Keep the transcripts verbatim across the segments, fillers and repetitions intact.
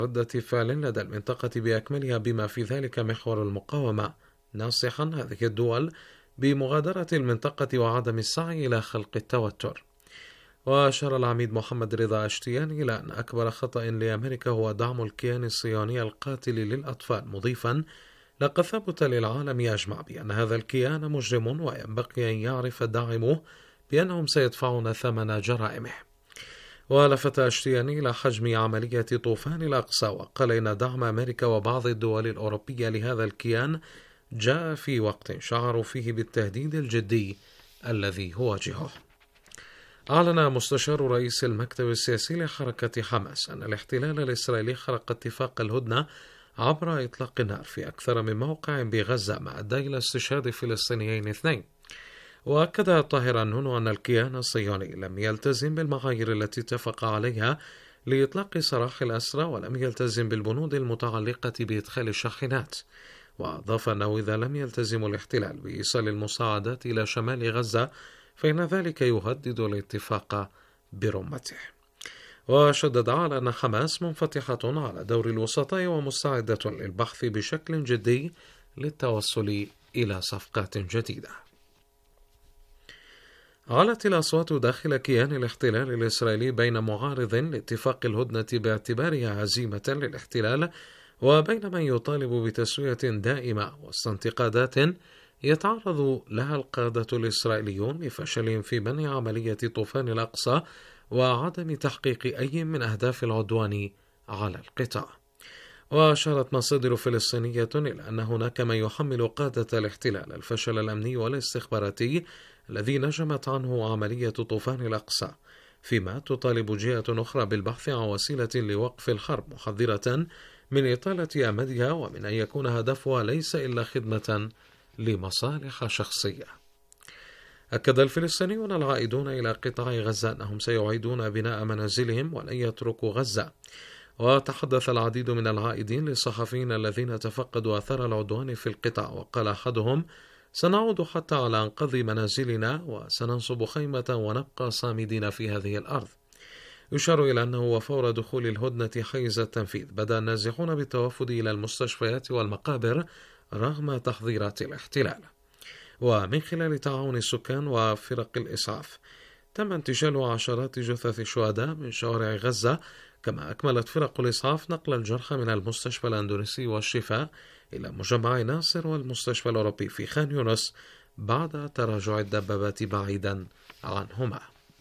ردة فعل لدى المنطقة بأكملها بما في ذلك محور المقاومة، ناصحا هذه الدول بمغادرة المنطقة وعدم السعي إلى خلق التوتر. وأشار العميد محمد رضا أشتيان إلى أن أكبر خطأ لأمريكا هو دعم الكيان الصهيوني القاتل للأطفال، مضيفا: لقد ثبت للعالم أجمع بأن هذا الكيان مجرم وينبغي أن يعرف داعموه بأنهم سيدفعون ثمن جرائمه. ولفت أشتيان إلى حجم عملية طوفان الأقصى، وقال إن دعم أمريكا وبعض الدول الأوروبية لهذا الكيان جاء في وقت شعروا فيه بالتهديد الجدي الذي يواجهه. أعلن مستشار رئيس المكتب السياسي لحركة حماس أن الاحتلال الإسرائيلي خرق اتفاق الهدنة عبر إطلاق النار في أكثر من موقع بغزة، ما أدى إلى استشهاد فلسطينيين اثنين. وأكد الطاهر النونو أن الكيان الصهيوني لم يلتزم بالمعايير التي اتفق عليها لإطلاق سراح الأسرى، ولم يلتزم بالبنود المتعلقة بإدخال الشاحنات. وأضاف أنه إذا لم يلتزم الاحتلال بإيصال المساعدات إلى شمال غزة فإن ذلك يهدد الاتفاق برمته. وشدد على أن حماس منفتحة على دور الوسطاء ومستعدة للبحث بشكل جدي للتوصل إلى صفقات جديدة. علت الأصوات داخل كيان الاحتلال الإسرائيلي بين معارض لاتفاق الهدنة باعتبارها هزيمة للاحتلال، وبين من يطالب بتسوية دائمة، وسط انتقادات يتعرض لها القادة الإسرائيليون بفشلهم في منع عملية طوفان الأقصى وعدم تحقيق أي من أهداف العدوان على القطاع. وأشارت مصادر فلسطينية إلى أن هناك من يحمل قادة الاحتلال الفشل الأمني والاستخباراتي الذي نجمت عنه عملية طوفان الأقصى، فيما تطالب جهة أخرى بالبحث عن وسيلة لوقف الحرب، محذرة من إطالة أمدها ومن أن يكون هدفها ليس إلا خدمة لمصالح شخصية. أكد الفلسطينيون العائدون إلى قطاع غزة أنهم سيعيدون بناء منازلهم ولن يتركوا غزة. وتحدث العديد من العائدين للصحفيين الذين تفقدوا أثر العدوان في القطاع، وقال أحدهم: سنعود حتى على أنقاض منازلنا وسننصب خيمة ونبقى صامدين في هذه الأرض. يشار إلى أنه وفور دخول الهدنة حيز التنفيذ بدأ النازحون بالتوافد إلى المستشفيات والمقابر رغم تحذيرات الاحتلال. ومن خلال تعاون السكان وفرق الإسعاف تم انتشال عشرات جثث الشهداء من شوارع غزة، كما أكملت فرق الإسعاف نقل الجرحى من المستشفى الأندونيسي والشفاء إلى مجمع ناصر والمستشفى الأوروبي في خان يونس بعد تراجع الدبابات بعيدا عنهما.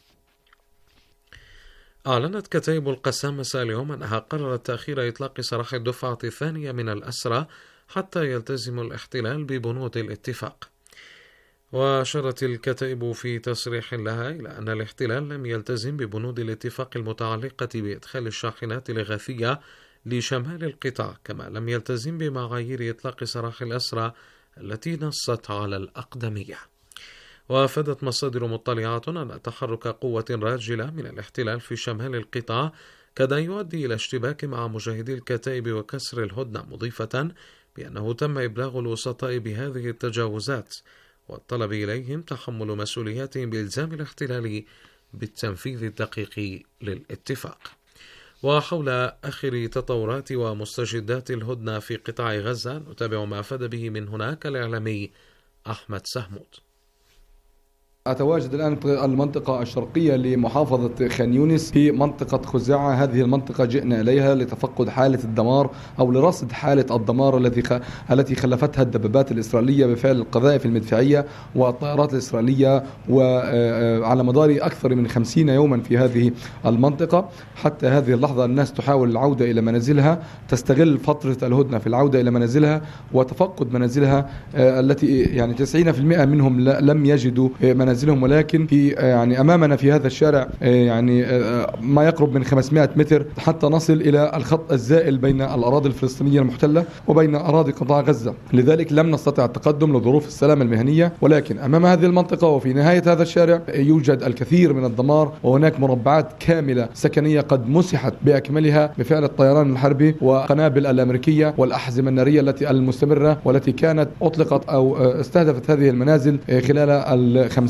أعلنت كتائب القسام مساء اليوم أنها قررت تأخير إطلاق سراح الدفعة الثانية من الأسرى حتى يلتزم الاحتلال ببنود الاتفاق. وأشارت الكتائب في تصريح لها إلى أن الاحتلال لم يلتزم ببنود الاتفاق المتعلقة بإدخال الشاحنات الإغاثية لشمال القطاع، كما لم يلتزم بمعايير إطلاق سراح الأسرى التي نصت على الأقدمية. وأفادت مصادر مطلعة أن تحرك قوة راجلة من الاحتلال في شمال القطاع كاد يؤدي إلى اشتباك مع مجاهدي الكتائب وكسر الهدنة، مضيفة بأنه تم إبلاغ الوسطاء بهذه التجاوزات والطلب إليهم تحمل مسؤولياتهم بإلزام الاحتلال بالتنفيذ الدقيق للاتفاق. وحول آخر تطورات ومستجدات الهدنة في قطاع غزة نتابع ما أفاد به من هناك الإعلامي أحمد سهمود. أتواجد الآن في المنطقة الشرقية لمحافظة خان يونس في منطقة خزاعة. هذه المنطقة جئنا إليها لتفقد حالة الدمار أو لرصد حالة الدمار الذي خ... التي خلفتها الدبابات الإسرائيلية بفعل القذائف المدفعية والطائرات الإسرائيلية، وعلى مدار أكثر من خمسين يوما في هذه المنطقة. حتى هذه اللحظة الناس تحاول العودة إلى منازلها، تستغل فترة الهدنة في العودة إلى منازلها وتفقد منازلها التي يعني تسعين بالمئة منهم لم يجدوا منازلهم، ولكن في يعني أمامنا في هذا الشارع يعني ما يقرب من خمسمائة متر حتى نصل إلى الخط الزائل بين الأراضي الفلسطينية المحتلة وبين أراضي قطاع غزة. لذلك لم نستطع التقدم لظروف السلام المهنية، ولكن أمام هذه المنطقة وفي نهاية هذا الشارع يوجد الكثير من الدمار، وهناك مربعات كاملة سكنية قد مسحت بأكملها بفعل الطيران الحربي والقنابل الأمريكية والأحزمة النارية التي المستمرة والتي كانت أطلقت أو استهدفت هذه المنازل خلال الخمسين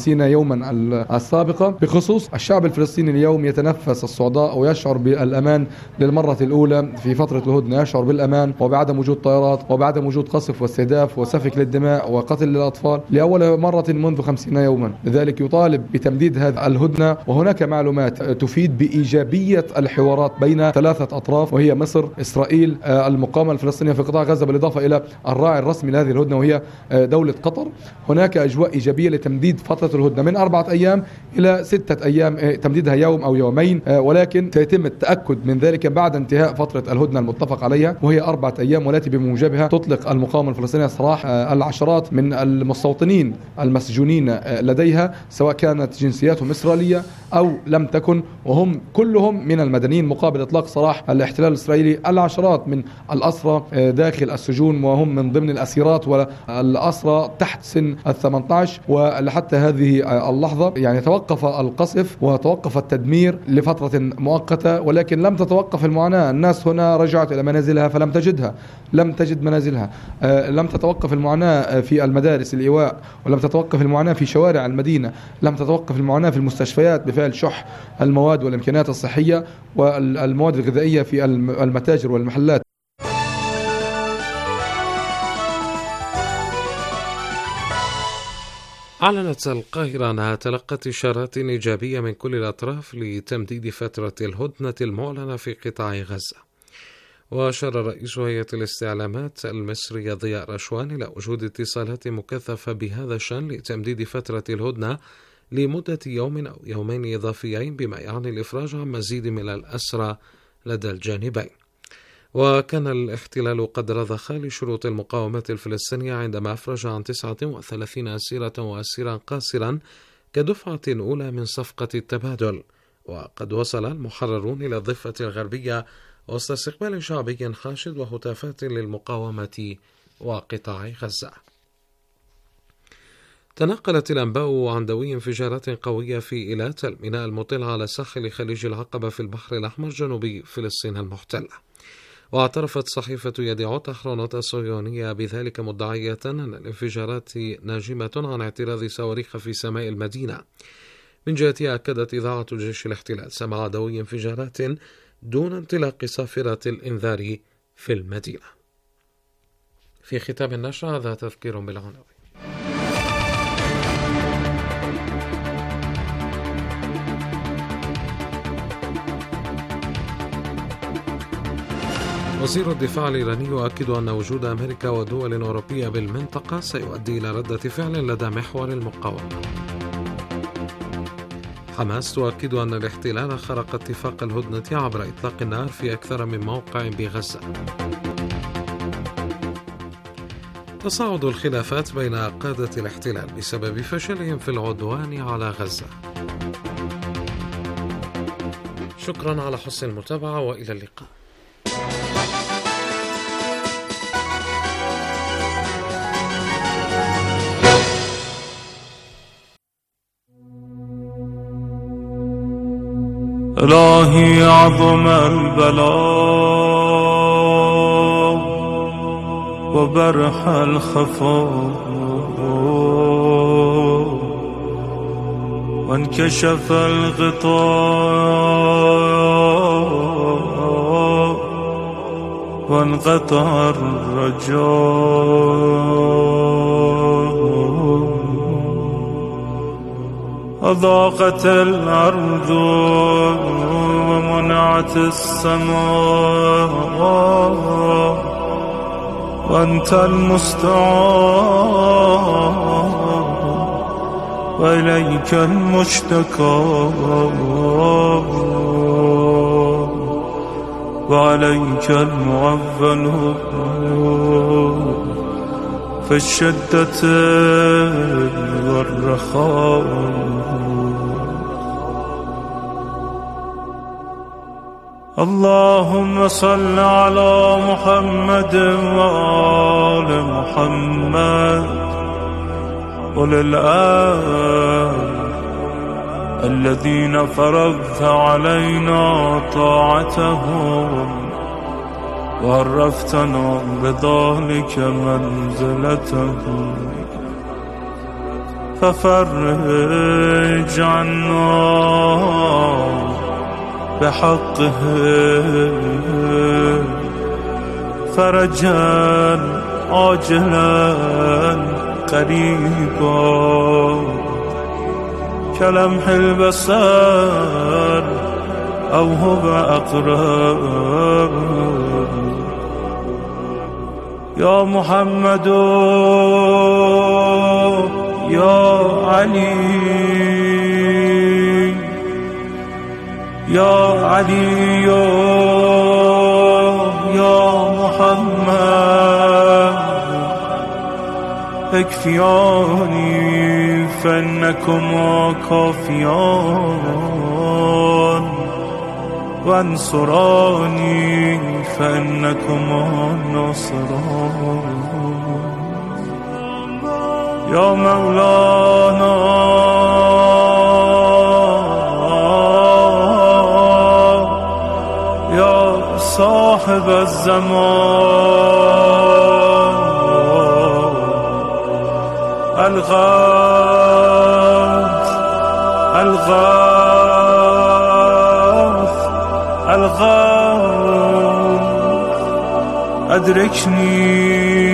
وخمسين يوما السابقة. بخصوص الشعب الفلسطيني اليوم يتنفس الصعداء ويشعر بالأمان للمرة الأولى في فترة الهدنة، يشعر بالأمان وبعدم وجود طائرات وبعدم وجود قصف واستهداف وسفك للدماء وقتل للأطفال لأول مرة منذ خمسين يوما. لذلك يطالب بتمديد هذه الهدنة. وهناك معلومات تفيد بإيجابية الحوارات بين ثلاثة أطراف، وهي مصر، إسرائيل، المقاومة الفلسطينية في قطاع غزة، بالإضافة إلى الراعي الرسمي لهذه الهدنة وهي دولة قطر. هناك أجواء إيجابية لتمديد فترة الهدنة من أربعة أيام إلى ستة أيام، تمديدها يوم أو يومين، ولكن سيتم التأكد من ذلك بعد انتهاء فترة الهدنة المتفق عليها وهي أربعة أيام، والتي بموجبها تطلق المقاومة الفلسطينية سراح العشرات من المستوطنين المسجونين لديها، سواء كانت جنسياتهم إسرائيلية أو لم تكن، وهم كلهم من المدنيين، مقابل إطلاق سراح الاحتلال الإسرائيلي العشرات من الأسرى داخل السجون، وهم من ضمن الأسيرات والأسرى تحت سن الثمانية عشر. ولحتى هذه اللحظة يعني توقف القصف وتوقف التدمير لفترة مؤقتة، ولكن لم تتوقف المعاناة. الناس هنا رجعت إلى منازلها فلم تجدها، لم تجد منازلها. لم تتوقف المعاناة في المدارس الإيواء، ولم تتوقف المعاناة في شوارع المدينة، لم تتوقف المعاناة في المستشفيات بفعل شح المواد والإمكانيات الصحية والمواد الغذائية في المتاجر والمحلات. أعلنت القاهرة أنها تلقت إشارات إيجابية من كل الأطراف لتمديد فترة الهدنة المعلنة في قطاع غزة. وأشار رئيس هيئة الاستعلامات المصرية ضياء رشوان إلى وجود اتصالات مكثفة بهذا الشأن لتمديد فترة الهدنة لمدة يوم أو يومين إضافيين، بما يعني الإفراج عن مزيد من الأسرى لدى الجانبين. وكان الاحتلال قد رضخ لشروط المقاومة الفلسطينية عندما أفرج عن تسعة وثلاثين أسيرة وأسيرا قاصرا كدفعة أولى من صفقة التبادل. وقد وصل المحررون إلى الضفة الغربية وسط استقبال شعبي خاشد وهتافات للمقاومة وقطاع غزة. تنقلت الأنباء عن دوي انفجارات قوية في إيلات، الميناء المطل على ساحل خليج العقبة في البحر الأحمر جنوب فلسطين المحتلة. واعترفت صحيفة يديعوت أحرنوت الصهيونية بذلك، مدعية أن الانفجارات ناجمة عن اعتراض صواريخ في سماء المدينة. من جهتها أكدت إذاعة جيش الاحتلال سماع دوي انفجارات دون انطلاق صافرة الإنذار في المدينة. في ختام النشر هذا تذكير بالعناوين. وزير الدفاع الإيراني يؤكد أن وجود أمريكا ودول أوروبية بالمنطقة سيؤدي إلى ردة فعل لدى محور المقاومة. حماس تؤكد أن الاحتلال خرق اتفاق الهدنة عبر إطلاق النار في أكثر من موقع بغزة. تصاعد الخلافات بين قادة الاحتلال بسبب فشلهم في العدوان على غزة. شكرا على حسن المتابعة وإلى اللقاء. إلهي عظم البلاء وبرح الخفاء وانكشف الغطاء وانقطع الرجاء أضاقت الأرض ومنعت السماء وأنت المستعان وإليك المشتكى وعليك المعول في الشدة والرخاء. اللهم صل على محمد وآل محمد وللآل الذين فرضت علينا طاعتهم وعرفتنا بذلك منزلتهم ففرج عنا بحقه فرجا عاجلا قريبا كلمح البصر أو هو أقرب يا محمد يا علي يا علي يا محمد اكفياني فإنكما كافيان وانصراني فإنكما ناصران يا مولانا يا صاحب الزمان الغاث الغاث الغاث أدركني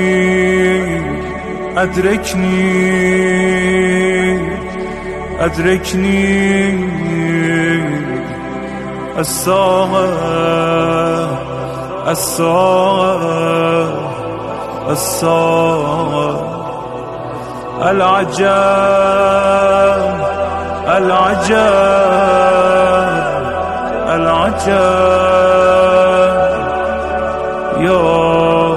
أدركني أدركني الساعة الساعة الساعة العجاب العجاب العجاب يا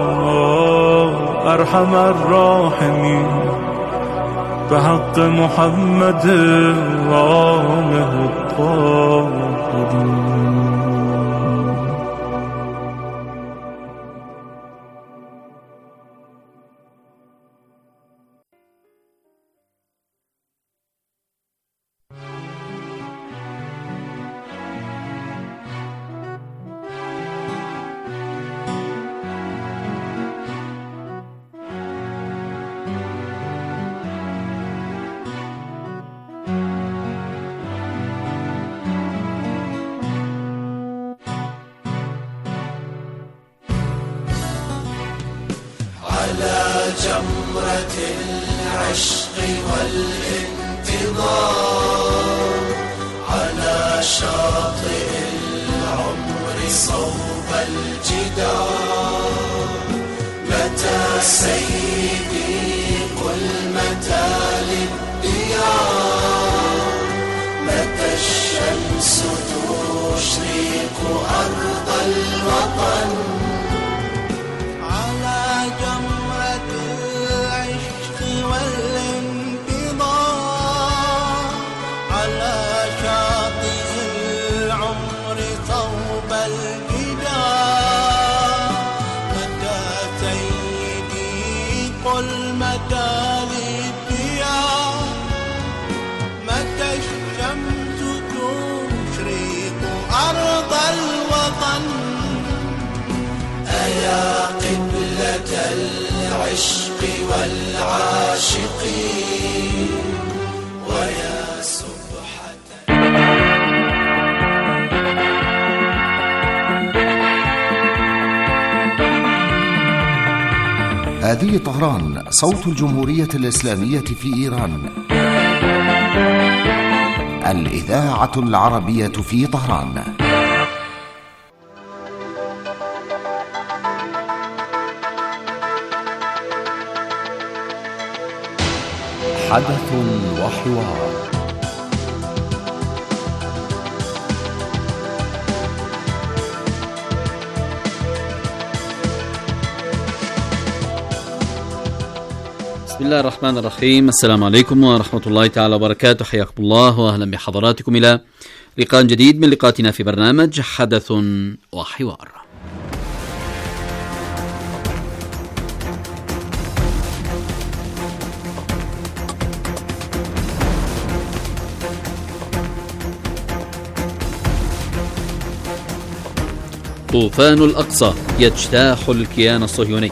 أرحم الراحمين بحق محمد وآله الطاهرين. جمرة العشق والانتظار على شاطئ العمر صوب الجدار متى سيدي قل متى للديار متى الشمس تشرق أرض الوطن يا قبلة العشق والعاشقين ويا سبحة هذه طهران صوت الجمهورية الإسلامية في إيران، الإذاعة العربية في طهران. حدث وحوار. بسم الله الرحمن الرحيم. السلام عليكم ورحمة الله تعالى وبركاته. حياكم الله وأهلا بحضراتكم إلى لقاء جديد من لقاءاتنا في برنامج حدث وحوار. طوفان الأقصى يجتاح الكيان الصهيوني.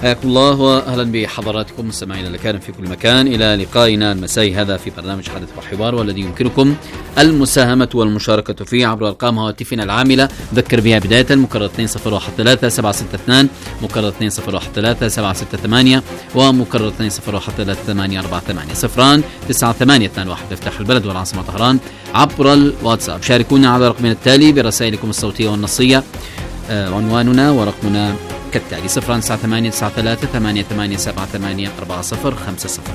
حياكم الله واهلا بحضراتكم مستمعينا لكان في كل مكان الى لقائنا المسائي هذا في برنامج حدث وحوار، والذي يمكنكم المساهمه والمشاركه فيه عبر ارقام هواتفنا العامله. ذكر بها بدايه مكرر اثنين صفر واحد ثلاثة سبعة ستة اثنين، مكرر اثنين صفر واحد ثلاثة سبعة ستة ثمانية، ومكرر اثنين صفر واحد ثلاثة ثمانية أربعة ثمانية صفران تسعة ثمانية اثنان واحد افتح البلد والعاصمه طهران عبر الواتساب. شاركونا على رقمنا التالي برسائلكم الصوتيه والنصيه. آه عنواننا ورقمنا كالتالي صفر تسعة ثمانية تسعة ثلاثة ثمانية ثمانية سبعة ثمانية أربعة صفر خمسة صفر.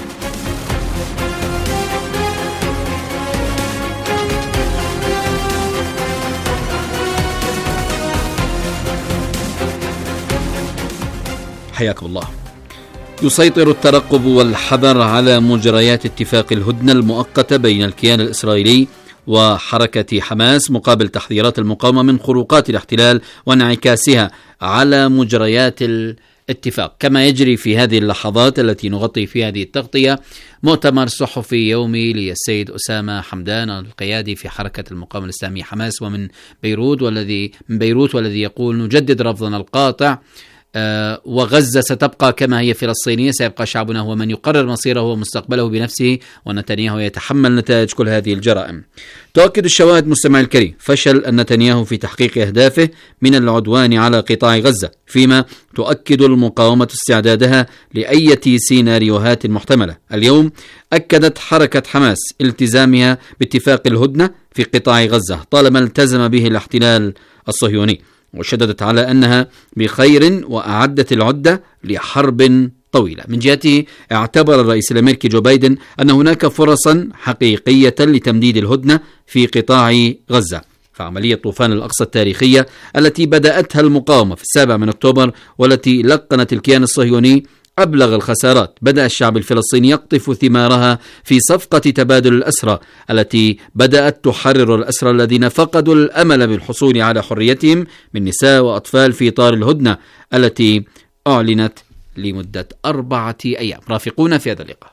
حياكم الله. يسيطر الترقب والحذر على مجريات اتفاق الهدنة المؤقتة بين الكيان الإسرائيلي وحركة حماس مقابل تحذيرات المقاومة من خروقات الاحتلال وانعكاسها على مجريات الاتفاق. كما يجري في هذه اللحظات التي نغطي في هذه التغطية مؤتمر صحفي يومي للسيد أسامة حمدان القيادي في حركة المقاومة الإسلامية حماس ومن بيروت، والذي من بيروت والذي يقول: نجدد رفضنا القاطع أه وغزة ستبقى كما هي فلسطينية، سيبقى شعبنا هو من يقرر مصيره ومستقبله بنفسه، ونتنياهو يتحمل نتائج كل هذه الجرائم. تؤكد الشواهد مستمعي الكريم فشل نتنياهو في تحقيق أهدافه من العدوان على قطاع غزة، فيما تؤكد المقاومة استعدادها لأي سيناريوهات محتملة. اليوم أكدت حركة حماس التزامها باتفاق الهدنة في قطاع غزة طالما التزم به الاحتلال الصهيوني، وشددت على أنها بخير وأعدت العدة لحرب طويلة. من جهته اعتبر الرئيس الأمريكي جو بايدن أن هناك فرصا حقيقية لتمديد الهدنة في قطاع غزة. فعملية طوفان الأقصى التاريخية التي بدأتها المقاومة في السابع من أكتوبر والتي لقنت الكيان الصهيوني أبلغ الخسارات، بدأ الشعب الفلسطيني يقطف ثمارها في صفقة تبادل الأسرى التي بدأت تحرر الأسرى الذين فقدوا الأمل بالحصول على حريتهم من نساء وأطفال في إطار الهدنة التي أعلنت لمدة أربعة أيام. رافقونا في هذا اللقاء.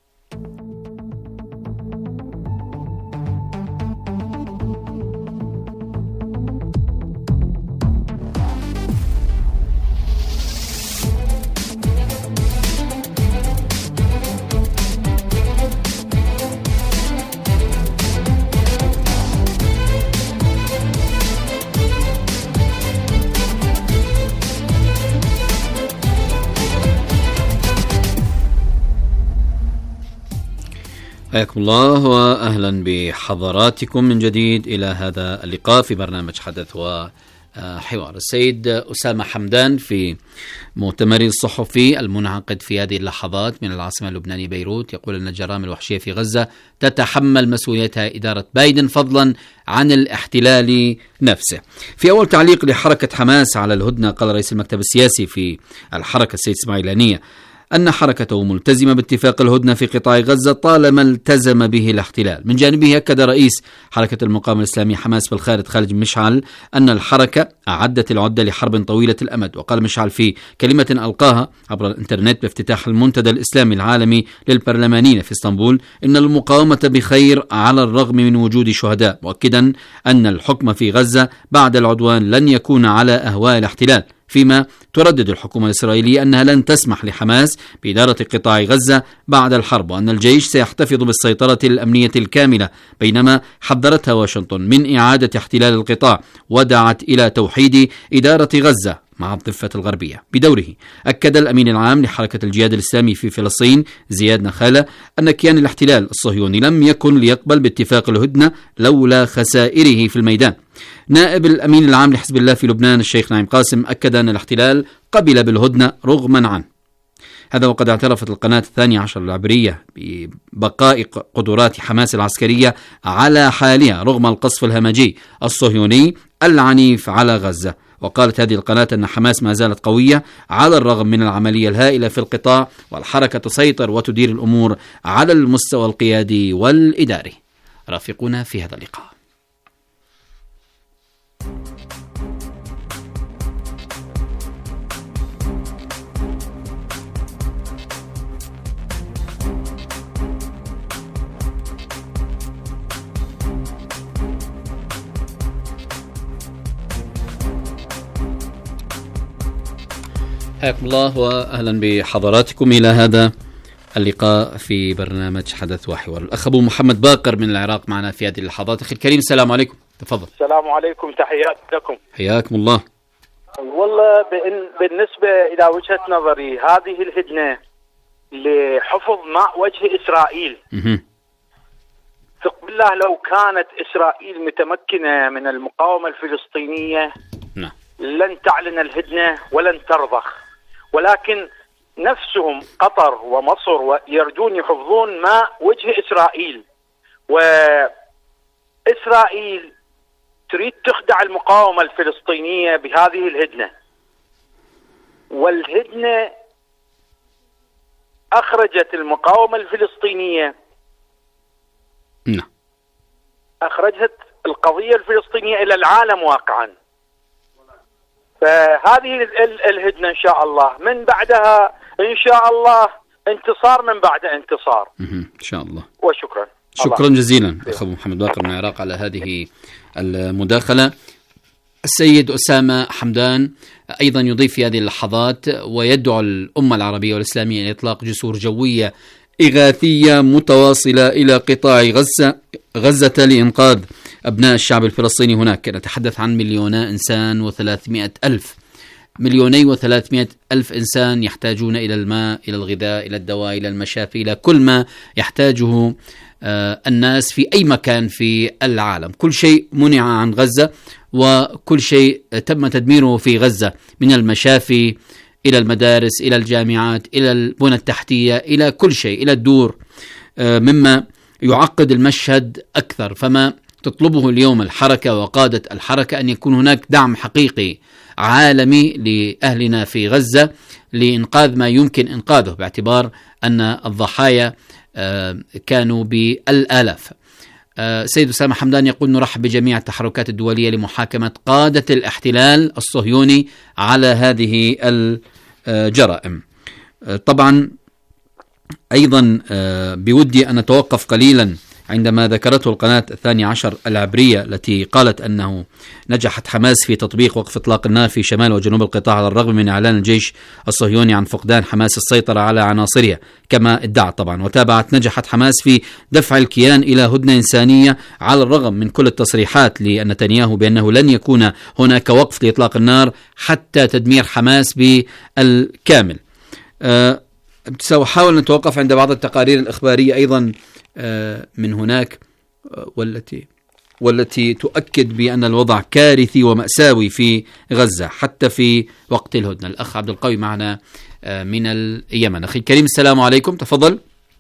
حياكم الله وأهلا بحضراتكم من جديد إلى هذا اللقاء في برنامج حدث وحوار. السيد أسامة حمدان في مؤتمر الصحفي المنعقد في هذه اللحظات من العاصمة اللبنانية بيروت يقول أن الجرائم الوحشية في غزة تتحمل مسؤوليتها إدارة بايدن فضلا عن الاحتلال نفسه. في أول تعليق لحركة حماس على الهدنة قال رئيس المكتب السياسي في الحركة السيد إسماعيل هنية أن حركته ملتزمة باتفاق الهدنة في قطاع غزة طالما التزم به الاحتلال. من جانبه أكد رئيس حركة المقاومة الإسلامية حماس بالخارج خالد مشعل أن الحركة أعدت العدة لحرب طويلة الأمد. وقال مشعل في كلمة ألقاها عبر الإنترنت بافتتاح المنتدى الإسلامي العالمي للبرلمانيين في اسطنبول إن المقاومة بخير على الرغم من وجود شهداء، مؤكدا أن الحكم في غزة بعد العدوان لن يكون على أهواء الاحتلال، فيما تردد الحكومة الإسرائيلية أنها لن تسمح لحماس بإدارة قطاع غزة بعد الحرب، وأن الجيش سيحتفظ بالسيطرة الأمنية الكاملة، بينما حذرتها واشنطن من إعادة احتلال القطاع ودعت إلى توحيد إدارة غزة مع الضفة الغربية. بدوره أكد الأمين العام لحركة الجهاد الإسلامي في فلسطين زياد نخالة أن كيان الاحتلال الصهيوني لم يكن ليقبل باتفاق الهدنة لولا خسائره في الميدان. نائب الأمين العام لحزب الله في لبنان الشيخ نعيم قاسم أكد أن الاحتلال قبل بالهدنة رغما عنه. هذا وقد اعترفت القناة الثانية عشر العبرية ببقاء قدرات حماس العسكرية على حالها رغم القصف الهمجي الصهيوني العنيف على غزة. وقالت هذه القناة أن حماس ما زالت قوية على الرغم من العملية الهائلة في القطاع، والحركة تسيطر وتدير الأمور على المستوى القيادي والإداري. رافقونا في هذا اللقاء. حياكم الله وأهلا بحضراتكم إلى هذا اللقاء في برنامج حدث وحوار. الأخ أبو محمد باقر من العراق معنا في هذه اللحظات. أخي الكريم السلام عليكم، تفضل. السلام عليكم، تحيات لكم. حياكم الله. والله بالنسبة إلى وجهة نظري هذه الهدنة لحفظ ماء وجه إسرائيل، ثق بالله لو كانت إسرائيل متمكنة من المقاومة الفلسطينية نعم. لن تعلن الهدنة ولن ترضخ، ولكن نفسهم قطر ومصر يرجون يحفظون ماء وجه إسرائيل، وإسرائيل تريد تخدع المقاومة الفلسطينية بهذه الهدنة، والهدنة أخرجت المقاومة الفلسطينية نعم. أخرجت القضية الفلسطينية إلى العالم واقعا. فهذه الهدنة إن شاء الله من بعدها إن شاء الله انتصار من بعد انتصار إن شاء الله. وشكرا. شكرا جزيلا أخ محمد باقر من العراق على هذه المداخلة. السيد أسامة حمدان أيضا يضيف في هذه اللحظات ويدعو الأمة العربية والإسلامية إلى إطلاق جسور جوية إغاثية متواصلة إلى قطاع غزة غزة لإنقاذ أبناء الشعب الفلسطيني هناك. نتحدث عن مليونا إنسان وثلاثمائة ألف مليوني وثلاثمائة ألف إنسان يحتاجون إلى الماء، إلى الغذاء، إلى الدواء، إلى المشافي، إلى كل ما يحتاجه آه الناس في أي مكان في العالم. كل شيء منع عن غزة وكل شيء تم تدميره في غزة، من المشافي إلى المدارس إلى الجامعات إلى البنى التحتية إلى كل شيء، إلى الدور، آه مما يعقد المشهد أكثر. فما تطلبه اليوم الحركة وقادة الحركة أن يكون هناك دعم حقيقي عالمي لأهلنا في غزة لإنقاذ ما يمكن إنقاذه، باعتبار أن الضحايا كانوا بالآلاف. سيد أسامة حمدان يقول نرحب بجميع التحركات الدولية لمحاكمة قادة الاحتلال الصهيوني على هذه الجرائم. طبعا أيضا بودي أن أتوقف قليلا عندما ذكرته القناة الثانية عشر العبرية التي قالت أنه نجحت حماس في تطبيق وقف إطلاق النار في شمال وجنوب القطاع على الرغم من إعلان الجيش الصهيوني عن فقدان حماس السيطرة على عناصرها كما ادعت. طبعا وتابعت نجحت حماس في دفع الكيان إلى هدنة إنسانية على الرغم من كل التصريحات لنتنياهو بأنه لن يكون هناك وقف لإطلاق النار حتى تدمير حماس بالكامل. أه سأحاول أن أتوقف عند بعض التقارير الإخبارية أيضا من هناك والتي والتي تؤكد بأن الوضع كارثي ومأساوي في غزة حتى في وقت الهدنة. الأخ عبد القوي معنا من اليمن. أخي الكريم السلام عليكم، تفضل.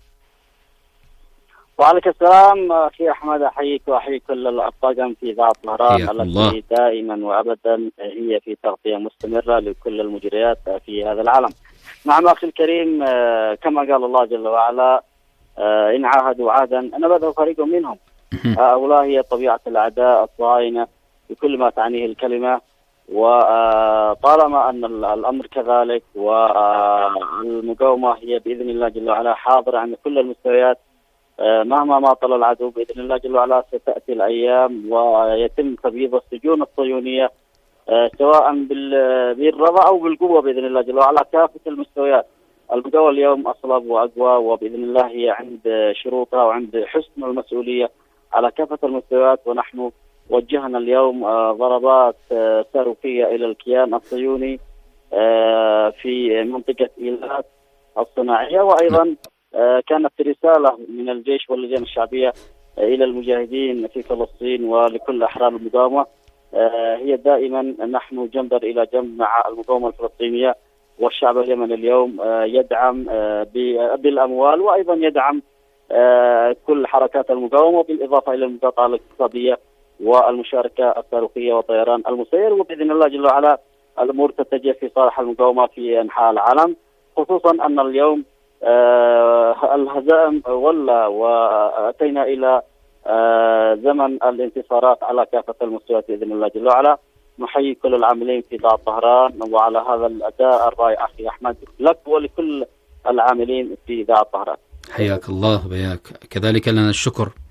وعليكم السلام أخي أحمد، أحييك وأحيي كل الطاقم في إذاعة طهران التي الله. دائما وأبدا هي في تغطية مستمرة لكل المجريات في هذا العالم. نعم أخي الكريم، كما قال الله جل وعلا إن عاهدوا عهدا أنا بدأ فريق منهم. هؤلاء هي طبيعة الأعداء الصهاينة بكل ما تعنيه الكلمة، وطالما أن الأمر كذلك والمقاومة هي بإذن الله جل وعلا حاضرة عند كل المستويات، مهما ما طال العدو بإذن الله جل وعلا ستأتي الأيام ويتم تبييض السجون الصهيونية سواء بالرضا أو بالقوة بإذن الله جل وعلا كافة المستويات. المقاومة اليوم أصلب وأقوى وبإذن الله هي عند شروطها وعند حسن المسؤولية على كافة المستويات. ونحن وجهنا اليوم ضربات صاروخية إلى الكيان الصهيوني في منطقة إيلات الصناعية، وأيضا كانت رسالة من الجيش واللجان الشعبية إلى المجاهدين في فلسطين ولكل أحرار المقاومة. هي دائما نحن جنبا إلى جنب مع المقاومة الفلسطينية، والشعب اليمني اليوم يدعم بالأموال وأيضا يدعم كل حركات المقاومة، بالإضافة إلى المقاطعة الاقتصادية والمشاركة الصاروخية والطيران المسير. وبإذن الله جل وعلا الأمور تتجه في صالح المقاومة في أنحاء العالم، خصوصا أن اليوم الهزائم ولا وأتينا إلى زمن الانتصارات على كافة المستويات بإذن الله جل وعلا. نحيي كل العاملين في إذاعة طهران وعلى هذا الأداء الرائع أخي أحمد، لك ولكل العاملين في إذاعة طهران. حياك الله وبياك. كذلك لنا الشكر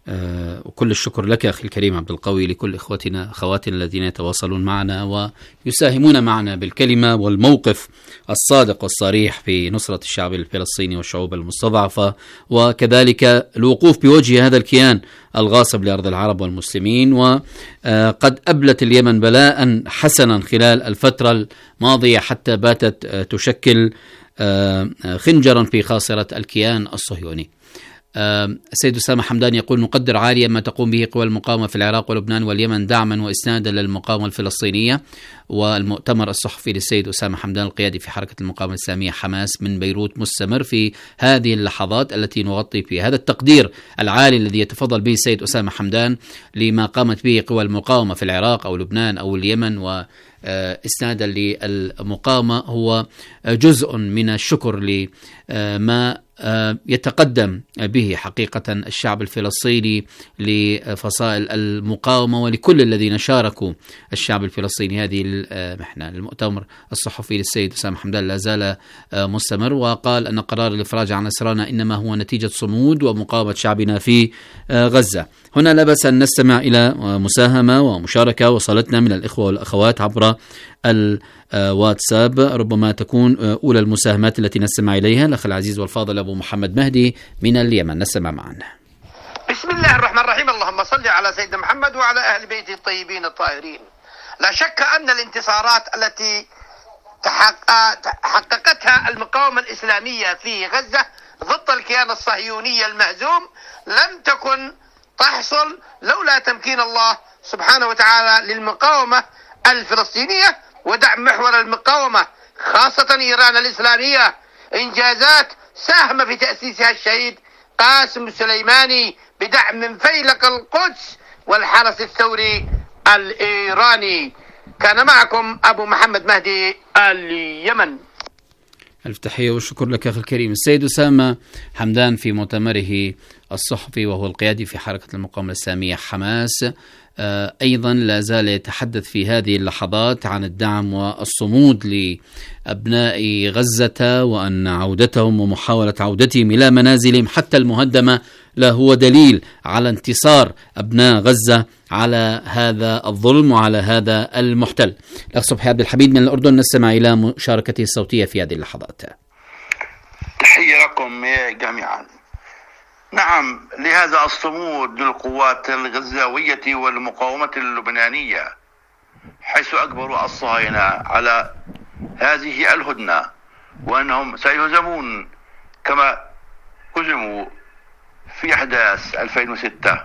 وكل الشكر لك أخي الكريم عبد القوي، لكل إخوتنا أخواتنا الذين يتواصلون معنا ويساهمون معنا بالكلمة والموقف الصادق والصريح في نصرة الشعب الفلسطيني والشعوب المستضعفة، وكذلك الوقوف بوجه هذا الكيان الغاصب لأرض العرب والمسلمين. وقد أبلت اليمن بلاء حسنا خلال الفترة الماضية حتى باتت تشكل خنجرا في خاصرة الكيان الصهيوني. السيد أسامة حمدان يقول: نقدر عاليا ما تقوم به قوى المقاومة في العراق ولبنان واليمن دعما وإسنادا للمقاومة الفلسطينية. والمؤتمر الصحفي للسيد أسامة حمدان القيادي في حركة المقاومة الإسلامية حماس من بيروت مستمر في هذه اللحظات التي نغطي فيها. هذا التقدير العالي الذي يتفضل به السيد أسامة حمدان لما قامت به قوى المقاومة في العراق أو لبنان أو اليمن و إسنادا للمقاومة هو جزء من الشكر لما يتقدم به حقيقة الشعب الفلسطيني لفصائل المقاومة ولكل الذين شاركوا الشعب الفلسطيني هذه المحنة. المؤتمر الصحفي للسيد أسامة حمدان لا زال مستمر، وقال أن قرار الإفراج عن أسرانا إنما هو نتيجة صمود ومقاومة شعبنا في غزة. هنا لا بأس أن نستمع إلى مساهمة ومشاركة وصلتنا من الإخوة والأخوات عبر الواتساب، ربما تكون أولى المساهمات التي نستمع إليها الأخ العزيز والفاضل أبو محمد مهدي من اليمن. نستمع معنا. بسم الله الرحمن الرحيم. اللهم صل على سيدنا محمد وعلى أهل بيته الطيبين الطاهرين. لا شك أن الانتصارات التي حققتها المقاومة الإسلامية في غزة ضد الكيان الصهيوني المهزوم لم تكن تحصل لولا تمكين الله سبحانه وتعالى للمقاومة الفلسطينية ودعم محور المقاومة خاصة إيران الإسلامية، إنجازات ساهم في تأسيسها الشهيد قاسم السليماني بدعم من فيلق القدس والحرس الثوري الإيراني. كان معكم أبو محمد مهدي اليمن. ألف تحية والشكر لك أخي الكريم. السيد أسامة حمدان في مؤتمره الصحفي وهو القيادي في حركة المقاومة الإسلامية حماس أيضا لا زال يتحدث في هذه اللحظات عن الدعم والصمود لأبناء غزة، وأن عودتهم ومحاولة عودتهم إلى منازلهم حتى المهدمة لا هو دليل على انتصار أبناء غزة على هذا الظلم وعلى هذا المحتل. الأخ صبحي عبد الحميد من الأردن نستمع إلى مشاركته الصوتية في هذه اللحظات. تحية لكم جميعا. نعم، لهذا الصمود للقوات الغزاوية والمقاومة اللبنانية حيث أجبروا الصهاينة على هذه الهدنة وأنهم سيهزمون كما هزموا في أحداث ألفين وستة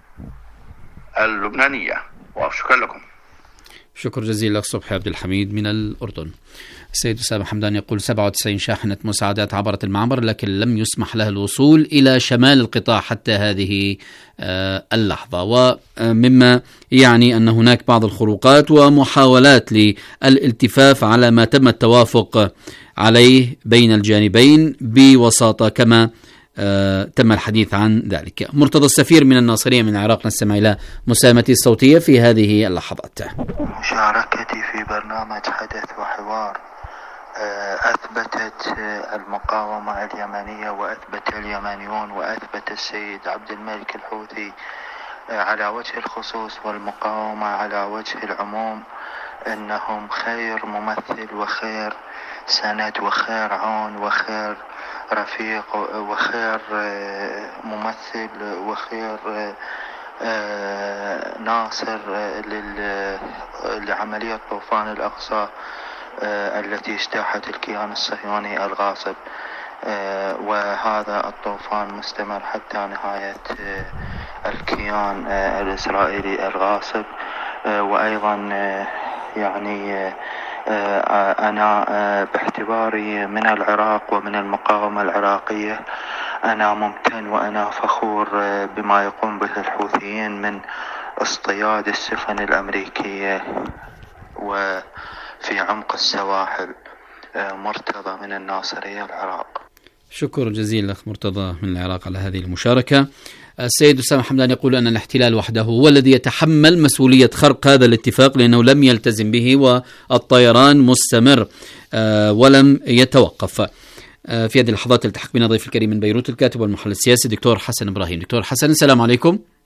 اللبنانية. وشكرا لكم. شكر جزيلا صبحي عبد الحميد من الأردن. السيد أسامة حمدان يقول: سبعة وتسعين شاحنة مساعدات عبرت المعبر لكن لم يسمح لها الوصول إلى شمال القطاع حتى هذه اللحظة، ومما يعني أن هناك بعض الخروقات ومحاولات للالتفاف على ما تم التوافق عليه بين الجانبين بوساطة كما آه، تم الحديث عن ذلك. مرتضى السفير من الناصرية من العراق نستمع إلى مساهمتي الصوتية في هذه اللحظات. مشاركتي في برنامج حدث وحوار أثبتت المقاومة اليمنية وأثبت اليمنيون وأثبت السيد عبد الملك الحوثي على وجه الخصوص والمقاومة على وجه العموم أنهم خير ممثل وخير سند وخير عون وخير رفيق وخير ممثل وخير ناصر لعملية طوفان الأقصى التي اجتاحت الكيان الصهيوني الغاصب، وهذا الطوفان مستمر حتى نهاية الكيان الإسرائيلي الغاصب. وأيضا يعني أنا باعتباري من العراق ومن المقاومة العراقية أنا ممتن وأنا فخور بما يقوم به الحوثيين من اصطياد السفن الأمريكية وفي عمق السواحل. مرتضى من الناصرية العراق. شكر جزيلا أخ مرتضى من العراق على هذه المشاركة. السيد أسامة حمدان يقول أن الاحتلال وحده هو الذي يتحمل مسؤولية خرق هذا الاتفاق لأنه لم يلتزم به والطيران مستمر ولم يتوقف. في هذه اللحظات التحق بنا ضيف الكريم من بيروت الكاتب والمحلل السياسي دكتور حسن إبراهيم. دكتور حسن السلام عليكم.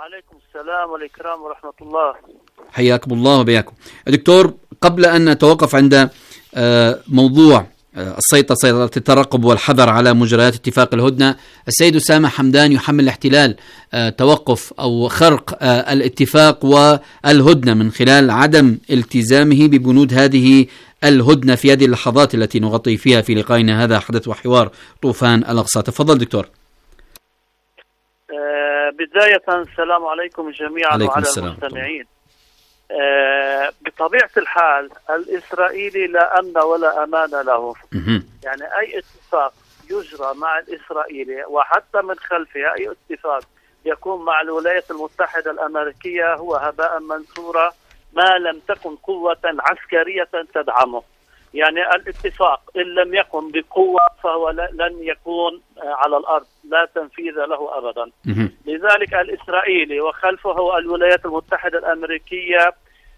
وعليكم السلام والإكرام ورحمة الله. حياكم الله وبياكم. دكتور، قبل أن نتوقف عند موضوع السيطرة سيطرة الترقب والحذر على مجريات اتفاق الهدنة، السيد أسامة حمدان يحمل الاحتلال توقف أو خرق الاتفاق والهدنة من خلال عدم التزامه ببنود هذه الهدنة في هذه اللحظات التي نغطي فيها في لقائنا هذا حدث وحوار طوفان الأقصى. تفضل دكتور. آه بداية السلام عليكم جميعا عليكم وعلى السلام. المستمعين. آه بطبيعة الحال الإسرائيلي لا أمن ولا أمان له. يعني أي اتفاق يجرى مع الإسرائيلي وحتى من خلفه أي اتفاق يكون مع الولايات المتحدة الأمريكية هو هباء منثورا ما لم تكن قوة عسكرية تدعمه. يعني الاتفاق إن لم يكن بقوة فهو لن يكون على الأرض، لا تنفيذ له أبدا. لذلك الإسرائيلي وخلفه الولايات المتحدة الأمريكية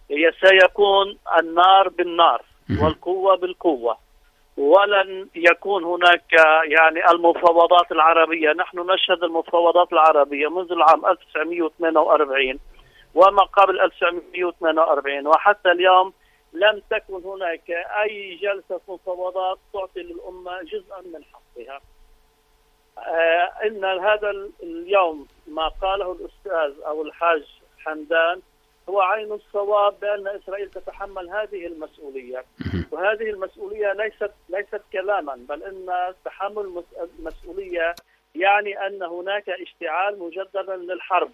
سيكون النار بالنار والقوة بالقوة، ولن يكون هناك يعني المفاوضات العربية. نحن نشهد المفاوضات العربية منذ العام ألف وتسعمئة وثمانية وأربعين وما قبل ألف وتسعمئة وثمانية وأربعين وحتى اليوم لم تكن هناك أي جلسة مفاوضات تعطي للأمة جزءا من حقها. آه إن هذا اليوم ما قاله الأستاذ أو الحاج حمدان هو عين الصواب، بأن إسرائيل تتحمل هذه المسؤولية، وهذه المسؤولية ليست ليست كلاما، بل إن تحمل المسؤولية يعني أن هناك اشتعال مجددا للحرب.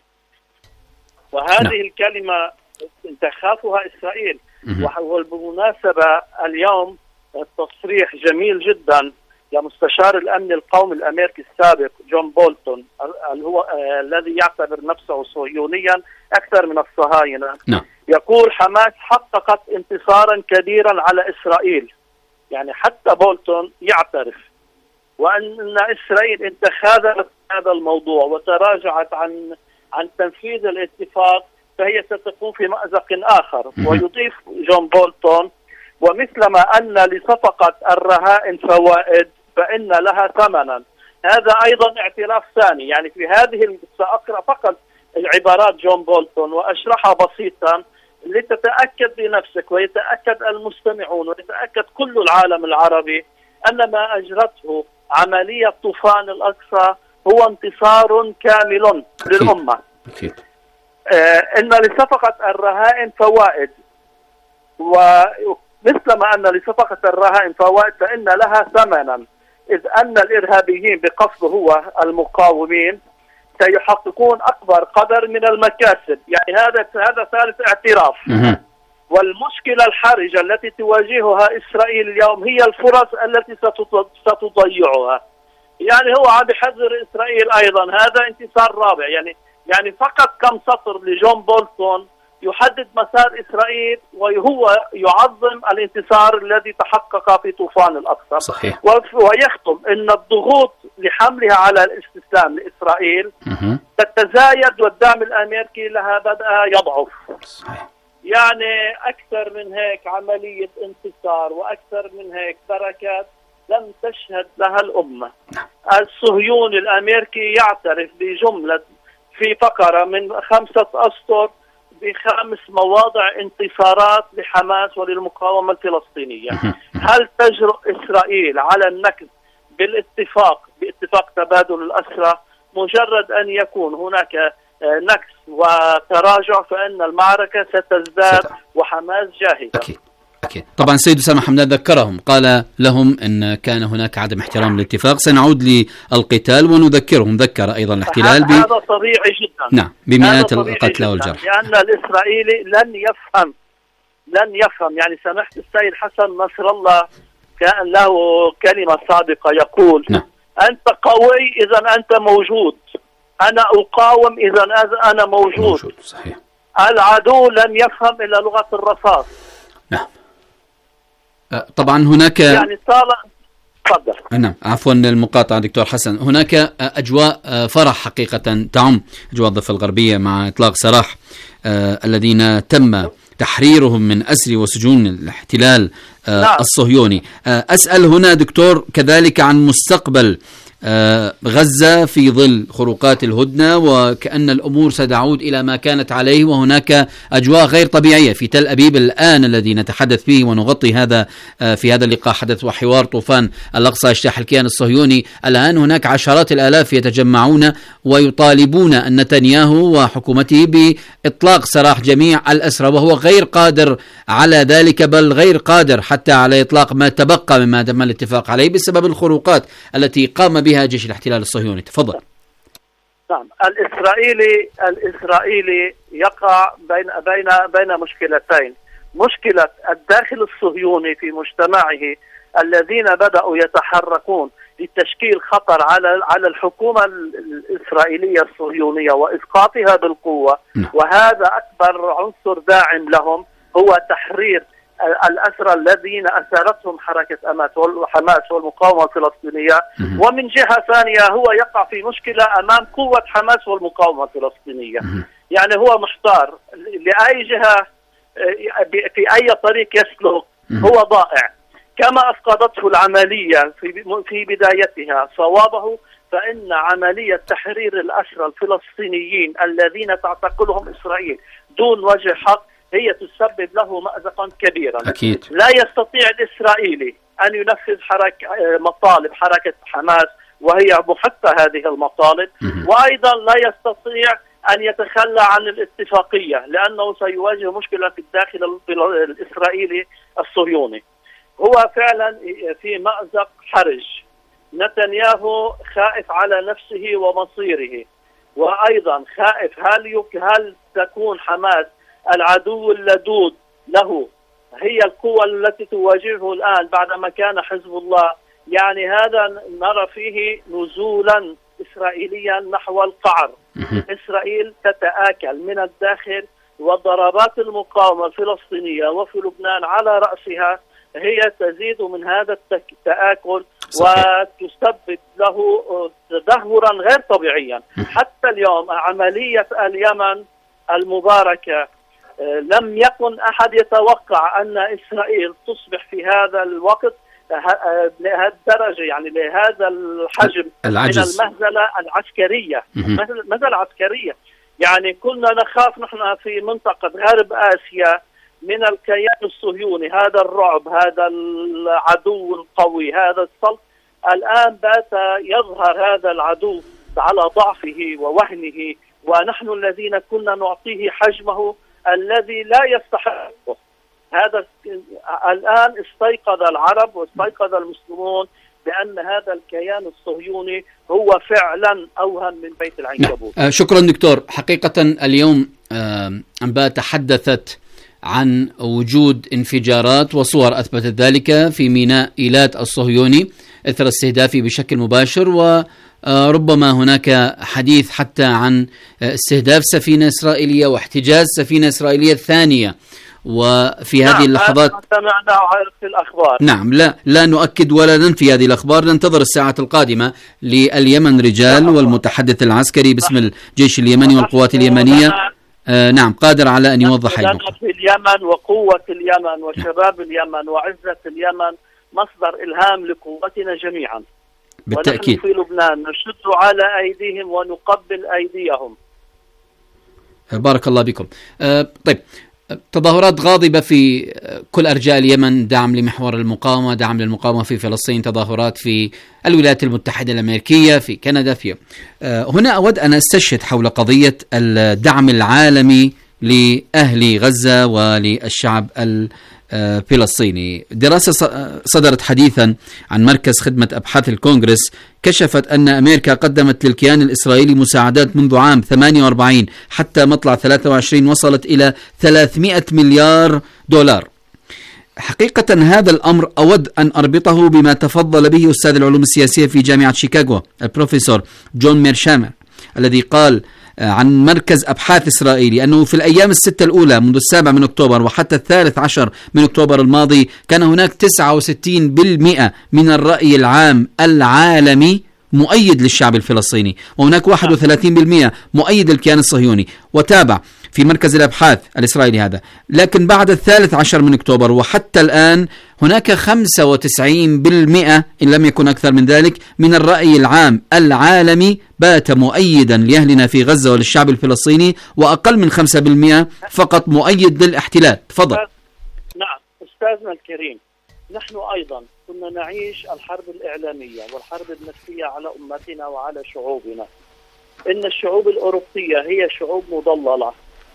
وهذه الكلمة تخافها إسرائيل. وبالمناسبة اليوم التصريح جميل جدا لمستشار الأمن القومي الأمريكي السابق جون بولتون هو آه الذي يعتبر نفسه صهيونيا أكثر من الصهاينة. نعم. يقول حماس حققت انتصارا كبيرا على إسرائيل. يعني حتى بولتون يعترف، وأن إسرائيل انتخذت هذا الموضوع وتراجعت عن عن تنفيذ الاتفاق فهي ستكون في مأزق آخر. ويضيف جون بولتون: ومثلما أن لصفقة الرهائن فوائد فإن لها ثمنا. هذا أيضا اعتراف ثاني. يعني في هذه سأقرأ فقط عبارات جون بولتون وأشرحها بسيطا لتتأكد بنفسك ويتأكد المستمعون ويتأكد كل العالم العربي أن ما أجرته عملية طوفان الأقصى هو انتصار كامل للأمة. أكيد. آه إن لصفقة الرهائن فوائد، ومثلما أن لصفقة الرهائن فوائد فإن لها ثمنا، إذ أن الإرهابيين بقصد هو المقاومين سيحققون أكبر قدر من المكاسب. يعني هذا هذا ثالث اعتراف. والمشكلة الحرجة التي تواجهها إسرائيل اليوم هي الفرص التي ستضيعها. يعني هو عم يحذر إسرائيل أيضا. هذا انتصار رابع. يعني يعني فقط كم سطر لجون بولتون يحدد مسار إسرائيل، وهو يعظم الانتصار الذي تحقق في طوفان الأقصى. صحيح. ويختم أن الضغوط لحملها على الاستسلام لإسرائيل مه. تتزايد، والدعم الأمريكي لها بدأ يضعف. صحيح. يعني أكثر من هيك عملية انتصار وأكثر من هيك بركات لم تشهد لها الأمة. الصهيوني الأمريكي يعترف بجملة في فقرة من خمسة أسطر بخمس مواضع انتصارات لحماس وللمقاومة الفلسطينية. هل تجرؤ إسرائيل على النكس بالاتفاق باتفاق تبادل الأسرى؟ مجرد أن يكون هناك نكس وتراجع فإن المعركة ستزداد وحماس جاهزة. أكيد. أكيد. طبعا السيد أسامة حمدان ذكرهم، قال لهم أن كان هناك عدم احترام للاتفاق، سنعود للقتال ونذكرهم. ذكر أيضا الاحتلال ب... هذا طبيعي جدا. نعم، بمئات القتلى والجرحى. لأن الإسرائيلي لن يفهم لن يفهم يعني سمحت السيد حسن نصر الله كان له كلمة سابقة يقول: نعم. أنت قوي إذا أنت موجود، أنا أقاوم إذا أنا موجود. موجود. صحيح. العدو لن يفهم إلا لغة الرصاص. نعم. طبعا هناك يعني صار تفضل. نعم، عفوا المقاطعة دكتور حسن. هناك أجواء فرح حقيقة تعم أجواء الضفة الغربية مع إطلاق سراح الذين تم تحريرهم من أسر وسجون الاحتلال نعم. الصهيوني. أسأل هنا دكتور كذلك عن مستقبل غزة في ظل خروقات الهدنة، وكأن الأمور ستعود إلى ما كانت عليه، وهناك أجواء غير طبيعية في تل أبيب الآن الذي نتحدث فيه ونغطي هذا في هذا اللقاء حدث وحوار طوفان الأقصى اجتاح الكيان الصهيوني. الآن هناك عشرات الآلاف يتجمعون ويطالبون نتنياهو وحكومته بإطلاق سراح جميع الأسرى، وهو غير قادر على ذلك، بل غير قادر حتى على إطلاق ما تبقى مما تم الاتفاق عليه بسبب الخروقات التي قام بها جيش الاحتلال الصهيوني. تفضل. نعم، الإسرائيلي الإسرائيلي يقع بين بين بين مشكلتين: مشكلة الداخل الصهيوني في مجتمعه الذين بدأوا يتحركون لتشكيل خطر على على الحكومة الإسرائيلية الصهيونية وإسقاطها بالقوة، وهذا أكبر عنصر داعم لهم هو تحرير الأسرى الذين أسرتهم حركة حماس والمقاومة الفلسطينية. ومن جهة ثانية هو يقع في مشكلة أمام قوة حماس والمقاومة الفلسطينية، يعني هو محتار لأي جهة في أي طريق يسلك، هو ضائع. كما أفقدته العملية في في بدايتها صوابه، فإن عملية تحرير الأسرى الفلسطينيين الذين تعتقلهم إسرائيل دون وجه حق هي تسبب له مأزقا كبيرا. أكيد. لا يستطيع الإسرائيلي أن ينفذ حركة مطالب حركة حماس وهي محتة هذه المطالب، وأيضا لا يستطيع أن يتخلى عن الاتفاقية لأنه سيواجه مشكلة في الداخل الإسرائيلي الصهيوني. هو فعلا في مأزق حرج. نتنياهو خائف على نفسه ومصيره، وأيضا خائف هل هل تكون حماس العدو اللدود له هي القوة التي تواجهه الآن بعدما كان حزب الله. يعني هذا نرى فيه نزولا إسرائيليا نحو القعر. إسرائيل تتآكل من الداخل، وضربات المقاومة الفلسطينية وفي لبنان على رأسها هي تزيد من هذا التآكل وتسبب له تدهورا غير طبيعيا. حتى اليوم عملية اليمن المباركة لم يكن أحد يتوقع أن إسرائيل تصبح في هذا الوقت لهذه الدرجة، يعني لهذا الحجم العجز. من المهزلة العسكرية مهزلة عسكرية. يعني كنا نخاف نحن في منطقة غرب آسيا من الكيان الصهيوني، هذا الرعب، هذا العدو القوي، هذا السلط. الآن بات يظهر هذا العدو على ضعفه ووهنه، ونحن الذين كنا نعطيه حجمه الذي لا يستحقه. هذا الآن استيقظ العرب واستيقظ المسلمون بأن هذا الكيان الصهيوني هو فعلا أوهم من بيت العنكبوت. نعم. شكرا دكتور. حقيقة اليوم أنباء تحدثت عن وجود انفجارات وصور أثبتت ذلك في ميناء إيلات الصهيوني إثر استهدافه بشكل مباشر، وربما هناك حديث حتى عن استهداف سفينة إسرائيلية واحتجاز سفينة إسرائيلية ثانية. وفي نعم هذه اللحظات سمعنا في الأخبار. نعم، لا لا نؤكد ولا ننفي هذه الأخبار، ننتظر الساعات القادمة. لليمن رجال، نعم. والمتحدث العسكري باسم الجيش اليمني والقوات اليمنية آه نعم قادر على أن يوضح لنا في اليمن، وقوة اليمن وشباب اليمن وعزة اليمن مصدر إلهام لقوتنا جميعا. بالتأكيد. ونحن في لبنان نشد على أيديهم ونقبل أيديهم. بارك الله بكم. آه طيب، تظاهرات غاضبة في كل أرجاء اليمن، دعم لمحور المقاومة، دعم للمقاومة في فلسطين، تظاهرات في الولايات المتحدة الأمريكية، في كندا، في هنا أود أن أستشهد حول قضية الدعم العالمي لأهل غزة وللشعب الفلسطيني. دراسة صدرت حديثا عن مركز خدمة أبحاث الكونغرس كشفت أن أمريكا قدمت للكيان الإسرائيلي مساعدات منذ عام ثمانية وأربعين حتى مطلع ثلاثة وعشرين وصلت إلى ثلاثمائة مليار دولار. حقيقة هذا الأمر أود أن أربطه بما تفضل به أستاذ العلوم السياسية في جامعة شيكاغو البروفيسور جون ميرشامر، الذي قال عن مركز أبحاث إسرائيلي أنه في الأيام الستة الأولى منذ السابع من أكتوبر وحتى الثالث عشر من أكتوبر الماضي كان هناك تسعة وستين بالمئة من الرأي العام العالمي مؤيد للشعب الفلسطيني، وهناك واحد وثلاثين بالمئة مؤيد للكيان الصهيوني. وتابع في مركز الأبحاث الإسرائيلي هذا. لكن بعد الثالث عشر من أكتوبر وحتى الآن هناك خمسة وتسعين بالمئة إن لم يكن أكثر من ذلك من الرأي العام العالمي بات مؤيدا لأهلنا في غزة وللشعب الفلسطيني، وأقل من خمسة بالمئة فقط مؤيد للاحتلال. تفضل. نعم أستاذنا الكريم، نحن أيضا كنا نعيش الحرب الإعلامية والحرب النفسية على أمتنا وعلى شعوبنا. إن الشعوب الأوروبية هي شعوب مضللة.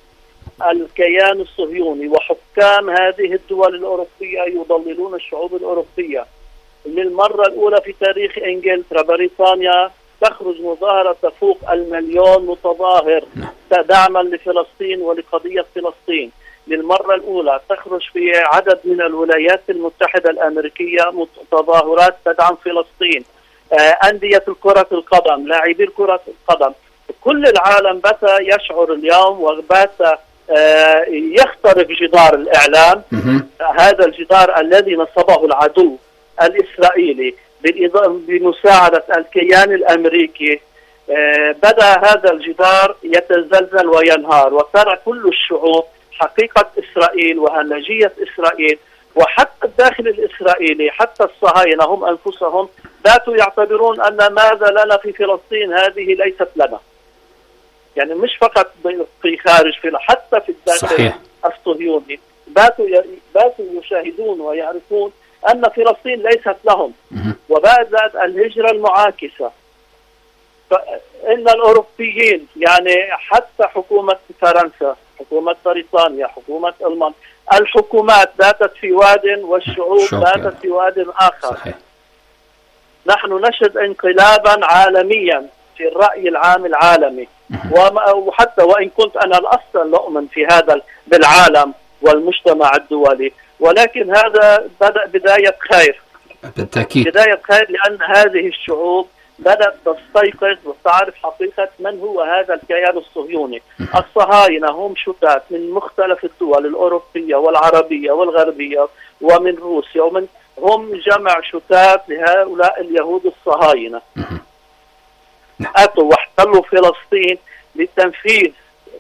الكيان الصهيوني وحكام هذه الدول الأوروبية يضللون الشعوب الأوروبية. للمرة الأولى في تاريخ إنجلترا بريطانيا تخرج مظاهرة تفوق المليون متظاهر دعما لفلسطين ولقضية فلسطين. للمرة الأولى تخرج في عدد من الولايات المتحدة الأمريكية تظاهرات تدعم فلسطين. أندية كرة القدم، لاعبي كرة القدم، كل العالم بات يشعر اليوم وبات يخترق جدار الإعلام. هذا الجدار الذي نصبه العدو الإسرائيلي بمساعدة الكيان الأمريكي، بدأ هذا الجدار يتزلزل وينهار، وترى كل الشعوب حقيقة إسرائيل وهمجية إسرائيل. وحتى الداخل الإسرائيلي حتى الصهاينة هم أنفسهم باتوا يعتبرون أن ماذا لنا في فلسطين هذه ليست لنا. يعني مش فقط في خارج فلسطين، حتى في الداخل الصهيوني باتوا باتوا يشاهدون ويعرفون أن فلسطين ليست لهم. وبدأت الهجرة المعاكسة. فإن الأوروبيين يعني حتى حكومة فرنسا، حكومة بريطانيا، حكومة ألمانيا، الحكومات باتت في واد والشعوب باتت في واد آخر. صحيح. نحن نشهد انقلابا عالميا في الرأي العام العالمي. وحتى وإن كنت أنا الأصل أؤمن في هذا بالعالم والمجتمع الدولي، ولكن هذا بدأ بداية خير. بالتأكيد بداية خير، لأن هذه الشعوب بدأت تستيقظ وتعرف حقيقة من هو هذا الكيان الصهيوني. الصهاينة هم شتات من مختلف الدول الأوروبية والعربية والغربية ومن روسيا، ومن هم جمع شتات لهؤلاء اليهود الصهاينة. أتوا واحتلوا فلسطين لتنفيذ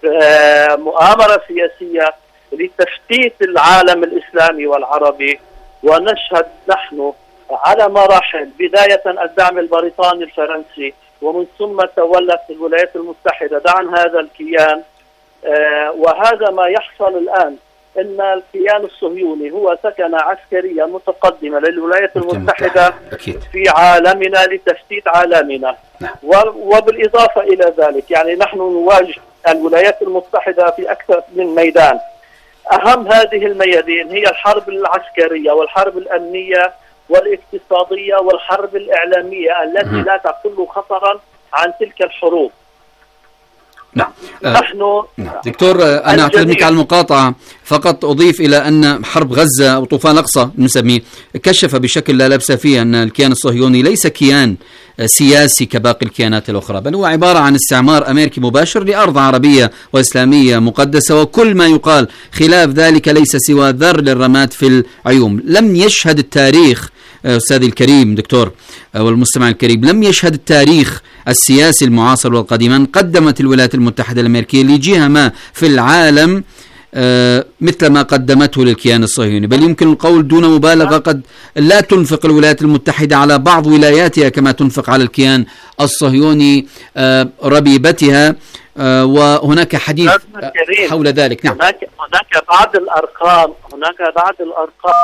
مؤامرة سياسية لتفتيت العالم الإسلامي والعربي. ونشهد نحن على مراحل، بداية الدعم البريطاني الفرنسي، ومن ثم تولت الولايات المتحدة دعم هذا الكيان. آه وهذا ما يحصل الآن، إن الكيان الصهيوني هو سكنة عسكرية متقدمة للولايات المتحدة في عالمنا لتفتيت عالمنا. وبالإضافة إلى ذلك يعني نحن نواجه الولايات المتحدة في أكثر من ميدان. أهم هذه الميادين هي الحرب العسكرية والحرب الأمنية والاقتصادية والحرب الإعلامية التي لا تقل خطرا عن تلك الحروب. نعم. نحن دكتور أنا أعتذر منك على المقاطعة، فقط أضيف إلى أن حرب غزة أو طوفان الأقصى نسميه كشف بشكل لا لبس فيه أن الكيان الصهيوني ليس كيان سياسي كباقي الكيانات الأخرى، بل هو عبارة عن استعمار أمريكي مباشر لأرض عربية وإسلامية مقدسة، وكل ما يقال خلاف ذلك ليس سوى ذر للرماد في العيوم. لم يشهد التاريخ أستاذي الكريم دكتور والمستمع الكريم، لم يشهد التاريخ السياسي المعاصر والقديم أن قدمت الولايات المتحدة الأمريكية لجهة ما في العالم مثل ما قدمته للكيان الصهيوني، بل يمكن القول دون مبالغة قد لا تنفق الولايات المتحدة على بعض ولاياتها كما تنفق على الكيان الصهيوني ربيبتها. وهناك حديث حول ذلك. نعم. هناك هناك بعض الأرقام هناك بعض الأرقام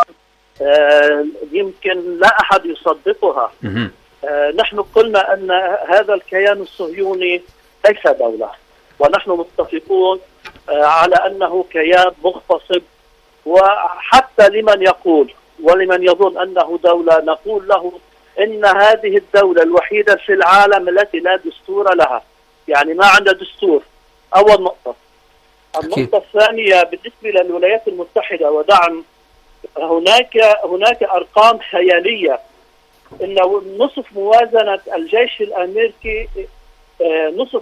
يمكن لا أحد يصدقها. نحن قلنا أن هذا الكيان الصهيوني ليس دولة، ونحن متفقون على أنه كيان مغتصب. وحتى لمن يقول ولمن يظن أنه دولة نقول له إن هذه الدولة الوحيدة في العالم التي لا دستور لها، يعني ما عندها دستور. أول نقطة. النقطة الثانية بالنسبة للولايات المتحدة ودعم، هناك هناك أرقام خيالية. إن نصف موازنة الجيش الأمريكي، نصف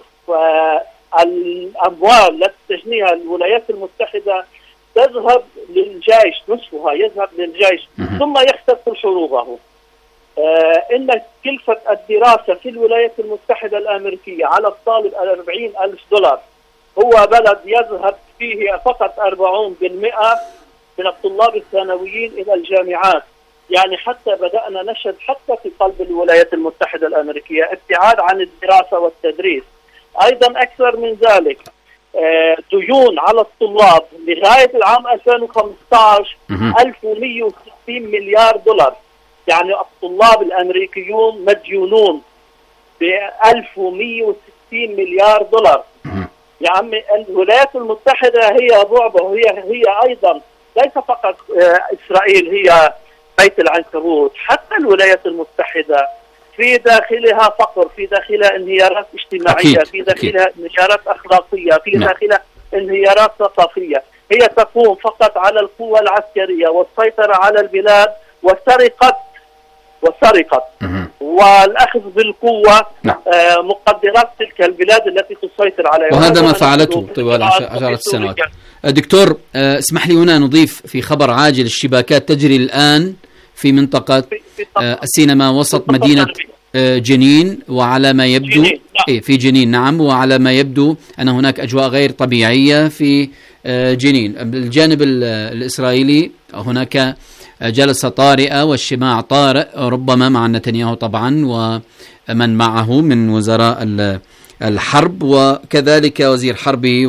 الأموال التي تجنيها الولايات المتحدة تذهب للجيش، نصفها يذهب للجيش ثم يختفي حروبه. إن كلفة الدراسة في الولايات المتحدة الأمريكية على الطالب أربعين ألف دولار، هو بلد يذهب فيه فقط أربعين بالمئة من الطلاب الثانويين إلى الجامعات. يعني حتى بدأنا نشهد حتى في قلب الولايات المتحدة الأمريكية ابتعاد عن الدراسة والتدريس. أيضا أكثر من ذلك ديون على الطلاب لغاية العام ألفين وخمسة عشر ألف ومئة وستين مليار دولار. يعني الطلاب الأمريكيون مديونون ب ألف ومئة وستين مليار دولار. يا عمي الولايات المتحدة هي بعبع، هي هي أيضا ليس فقط إسرائيل هي بيت العنكبوت، حتى الولايات المتحدة في داخلها فقر، في داخلها انهيارات اجتماعية، أكيد. في داخلها أكيد. انهيارات أخلاقية، في نعم. داخلها انهيارات ثقافية. هي تقوم فقط على القوة العسكرية والسيطرة على البلاد وسرقة وسرقة والأخذ بالقوة نعم. آه مقدرات تلك البلاد التي تسيطر عليها، وهذا ما فعلته طوال عشرات السنوات. دكتور آه اسمح لي هنا نضيف في خبر عاجل: الشباكات تجري الآن في منطقة في في آه السينما وسط مدينة آه جنين، وعلى ما يبدو جنين. نعم. إيه في جنين نعم، وعلى ما يبدو أن هناك أجواء غير طبيعية في آه جنين. الجانب الإسرائيلي هناك جلسة طارئة واجتماع طارئ ربما مع نتنياهو طبعا ومن معه من وزراء الحرب وكذلك وزير حربه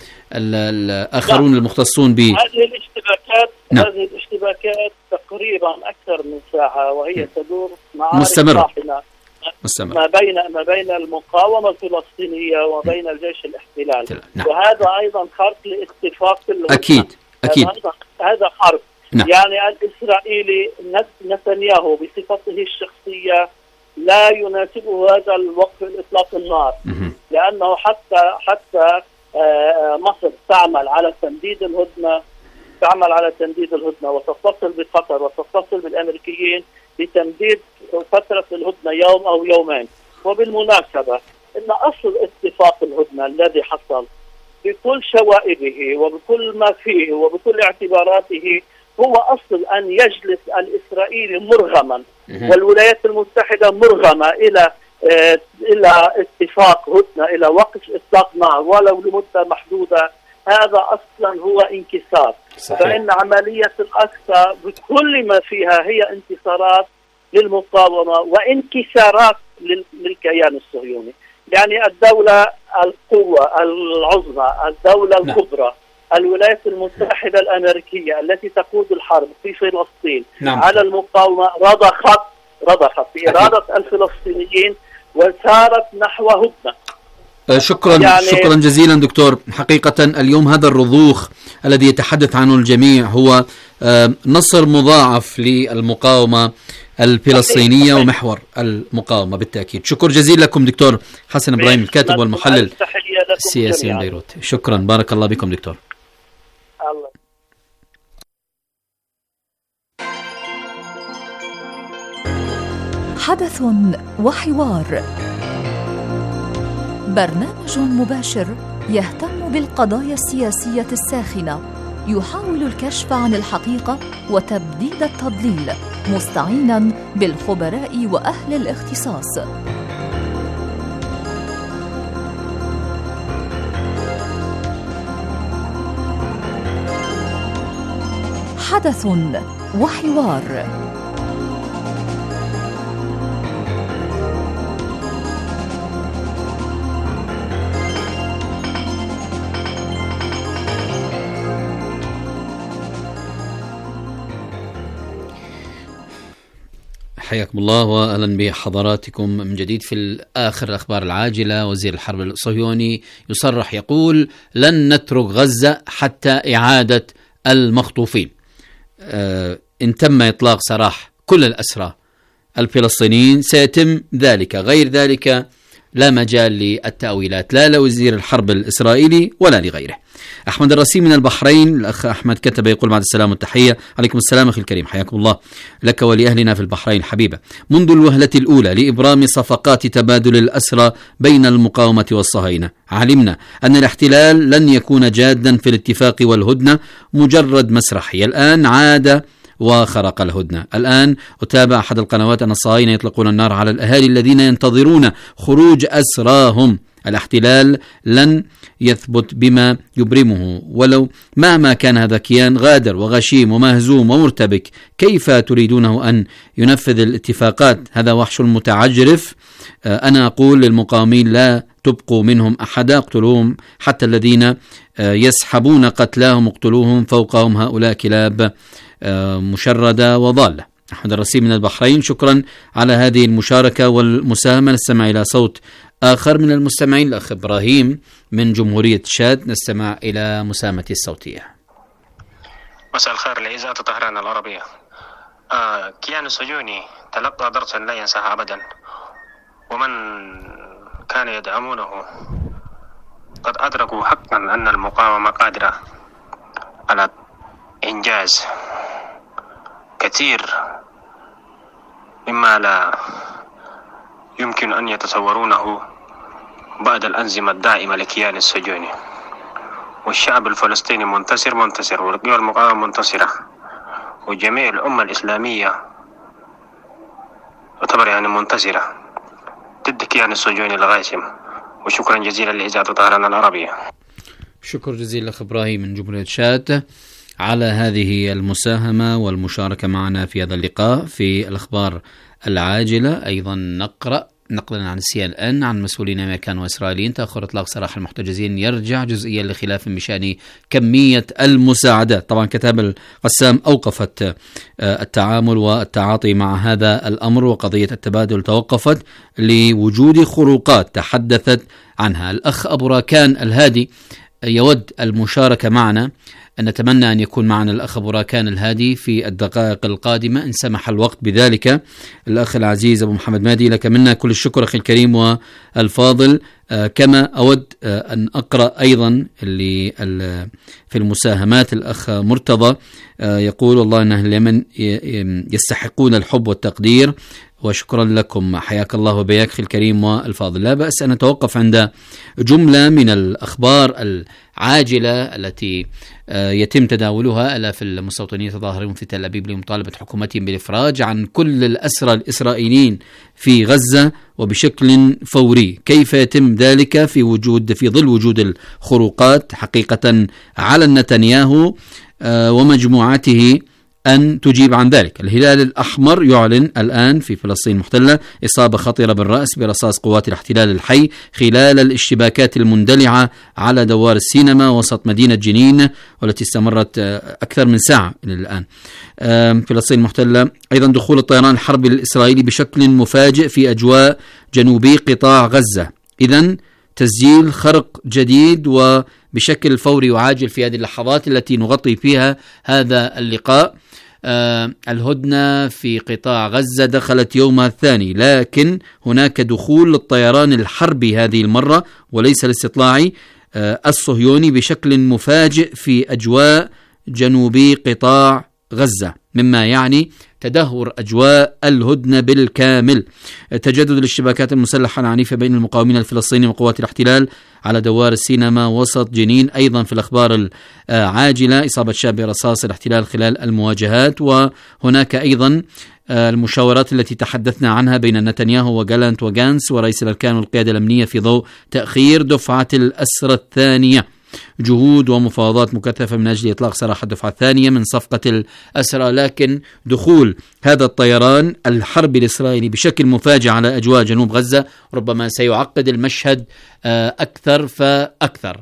والآخرون المختصون ب هذه الاشتباكات نعم. هذه الاشتباكات تقريبا أكثر من ساعة وهي تدور مستمرة مستمر. ما بين ما بين المقاومة الفلسطينية وبين الجيش الاحتلال نعم. وهذا أيضا خرق لاتفاق الهدنة. أكيد أكيد هذا حرب نعم. يعني الإسرائيلي نتنياهو بصفته الشخصية لا يناسبه هذا الوقف إطلاق النار م- لأنه حتى حتى مصر تعمل على تمديد الهدنة تعمل على تمديد الهدنة وتتصل بقطر وتتصل بالأمريكيين لتمديد فترة الهدنة يوم أو يومين. وبالمناسبة إن أصل اتفاق الهدنة الذي حصل بكل شوائبه وبكل ما فيه وبكل اعتباراته هو أصل أن يجلس الإسرائيلي مرغما والولايات المتحدة مرغمة إلى آه إلى اتفاق هدنة، إلى وقف إطلاق نار ولو لمدة محدودة. هذا أصلا هو انكسار. صحيح. فإن عملية الأقصى بكل ما فيها هي انتصارات للمقاومة وانكسارات للكيان الصهيوني. يعني الدولة القوة العظمى، الدولة الكبرى، الولايات المتحدة الأمريكية التي تقود الحرب في فلسطين نعم. على المقاومة رضخت رضخت في إرادة الفلسطينيين وسارت نحو هدنة. شكرا يعني شكرا جزيلا دكتور. حقيقة اليوم هذا الرضوخ الذي يتحدث عنه الجميع هو نصر مضاعف للمقاومة الفلسطينية ومحور المقاومة بالتأكيد. شكر جزيلا لكم دكتور حسن إبراهيم الكاتب والمحلل السياسي من بيروت. شكرا، بارك الله بكم دكتور. الله. حدث وحوار، برنامج مباشر يهتم بالقضايا السياسية الساخنة، يحاول الكشف عن الحقيقة وتبديد التضليل مستعينا بالخبراء وأهل الاختصاص. حدث وحوار. حياكم الله وأهلا بحضراتكم من جديد. في آخر الأخبار العاجلة، وزير الحرب الصهيوني يصرح يقول لن نترك غزة حتى إعادة المخطوفين. آه إن تم إطلاق سراح كل الأسرى الفلسطينيين سيتم ذلك، غير ذلك لا مجال للتأويلات لا لوزير الحرب الإسرائيلي ولا لغيره. أحمد الرسيم من البحرين، الأخ أحمد كتب يقول بعد السلام والتحية. عليكم السلام أخي الكريم، حياكم الله لك ولأهلنا في البحرين الحبيبة. منذ الوهلة الأولى لإبرام صفقات تبادل الأسرى بين المقاومة والصهاينة علمنا أن الاحتلال لن يكون جادا في الاتفاق والهدنة، مجرد مسرحية. الآن عاد وخرق الهدنة. الآن أتابع أحد القنوات أن الصهاينة يطلقون النار على الأهالي الذين ينتظرون خروج أسراهم الاحتلال لن يثبت بما يبرمه، ولو مهما كان هذا كيان غادر وغشيم ومهزوم ومرتبك، كيف تريدونه أن ينفذ الاتفاقات؟ هذا وحش متعجرف. أنا أقول للمقاومين لا تبقوا منهم أحدا، اقتلوهم حتى الذين يسحبون قتلاهم اقتلوهم، فوقهم هؤلاء كلاب مشردة وضالة. أحمد الرسيم من البحرين، شكرا على هذه المشاركة والمساهمة. نستمع إلى صوت آخر من المستمعين، الأخ إبراهيم من جمهورية تشاد. نستمع إلى مساهمته الصوتية. مساء الخير لإذاعة طهران العربية. آه كيان الصهيوني تلقى درسا لا ينساه أبدا، ومن كان يدعمونه قد أدركوا حقا أن المقاومة قادرة على إنجاز كثير مما لا يمكن أن يتصورونه بعد الأنظمة الدائمة لكيان الصهيوني. والشعب الفلسطيني منتصر منتصر والقوى المقاومة منتصرة، وجميع الأمة الإسلامية تعتبر يعني منتصرة ضد كيان الصهيوني الغاشم. وشكرا جزيلا لإذاعة طهران العربية. شكر جزيلا الأخ إبراهيم من جمهورية تشاد على هذه المساهمة والمشاركة معنا في هذا اللقاء. في الأخبار العاجلة أيضا نقرأ نقلا عن السي ان ان عن مسؤولين امريكان واسرائيليين تاخر اطلاق سراح المحتجزين يرجع جزئيا لخلاف بشان كميه المساعدات. طبعا كتاب القسام اوقفت التعامل والتعاطي مع هذا الامر، وقضيه التبادل توقفت لوجود خروقات تحدثت عنها. الاخ ابو راكان الهادي يود المشاركه معنا، نتمنى أن يكون معنا الأخ أبو راكان الهادي في الدقائق القادمة إن سمح الوقت بذلك. الأخ العزيز أبو محمد مهدي، لك منا كل الشكر أخي الكريم والفاضل. آه كما أود آه أن أقرأ أيضا اللي في المساهمات. الأخ مرتضى آه يقول والله أن أهل اليمن يستحقون الحب والتقدير، وشكرا لكم، حياك الله وبياك أخي الكريم والفاضل. لا بأس أن نتوقف عند جملة من الأخبار العاجلة التي يتم تداولها. آلاف المستوطنين يتظاهرون في تل أبيب لمطالبة حكومتهم بالإفراج عن كل الأسرى الإسرائيليين في غزة وبشكل فوري. كيف يتم ذلك في وجود في ظل وجود الخروقات حقيقة على نتنياهو ومجموعته أن تجيب عن ذلك؟ الهلال الأحمر يعلن الآن في فلسطين المحتلة إصابة خطيرة بالرأس برصاص قوات الاحتلال الحي خلال الاشتباكات المندلعة على دوار السينما وسط مدينة جنين، والتي استمرت أكثر من ساعة إلى الآن. فلسطين المحتلة أيضا دخول الطيران الحربي الإسرائيلي بشكل مفاجئ في أجواء جنوبي قطاع غزة. إذن تسجيل خرق جديد وبشكل فوري وعاجل في هذه اللحظات التي نغطي فيها هذا اللقاء. آه الهدنة في قطاع غزة دخلت يومها الثاني، لكن هناك دخول للطيران الحربي هذه المرة وليس الاستطلاعي آه الصهيوني بشكل مفاجئ في أجواء جنوبي قطاع غزة، مما يعني تدهور أجواء الهدنة بالكامل. تجدد الاشتباكات المسلحة العنيفة بين المقاومين الفلسطينيين وقوات الاحتلال على دوار السينما وسط جنين. أيضا في الأخبار العاجلة إصابة شاب برصاص الاحتلال خلال المواجهات. وهناك أيضا المشاورات التي تحدثنا عنها بين نتنياهو وجالانت وغانس ورئيس الأركان والقيادة الأمنية في ضوء تأخير دفعة الأسرى الثانية. جهود ومفاوضات مكثفة من أجل إطلاق سراح الدفعة الثانية من صفقة الأسرى، لكن دخول هذا الطيران الحربي الإسرائيلي بشكل مفاجئ على أجواء جنوب غزة ربما سيعقد المشهد أكثر فأكثر.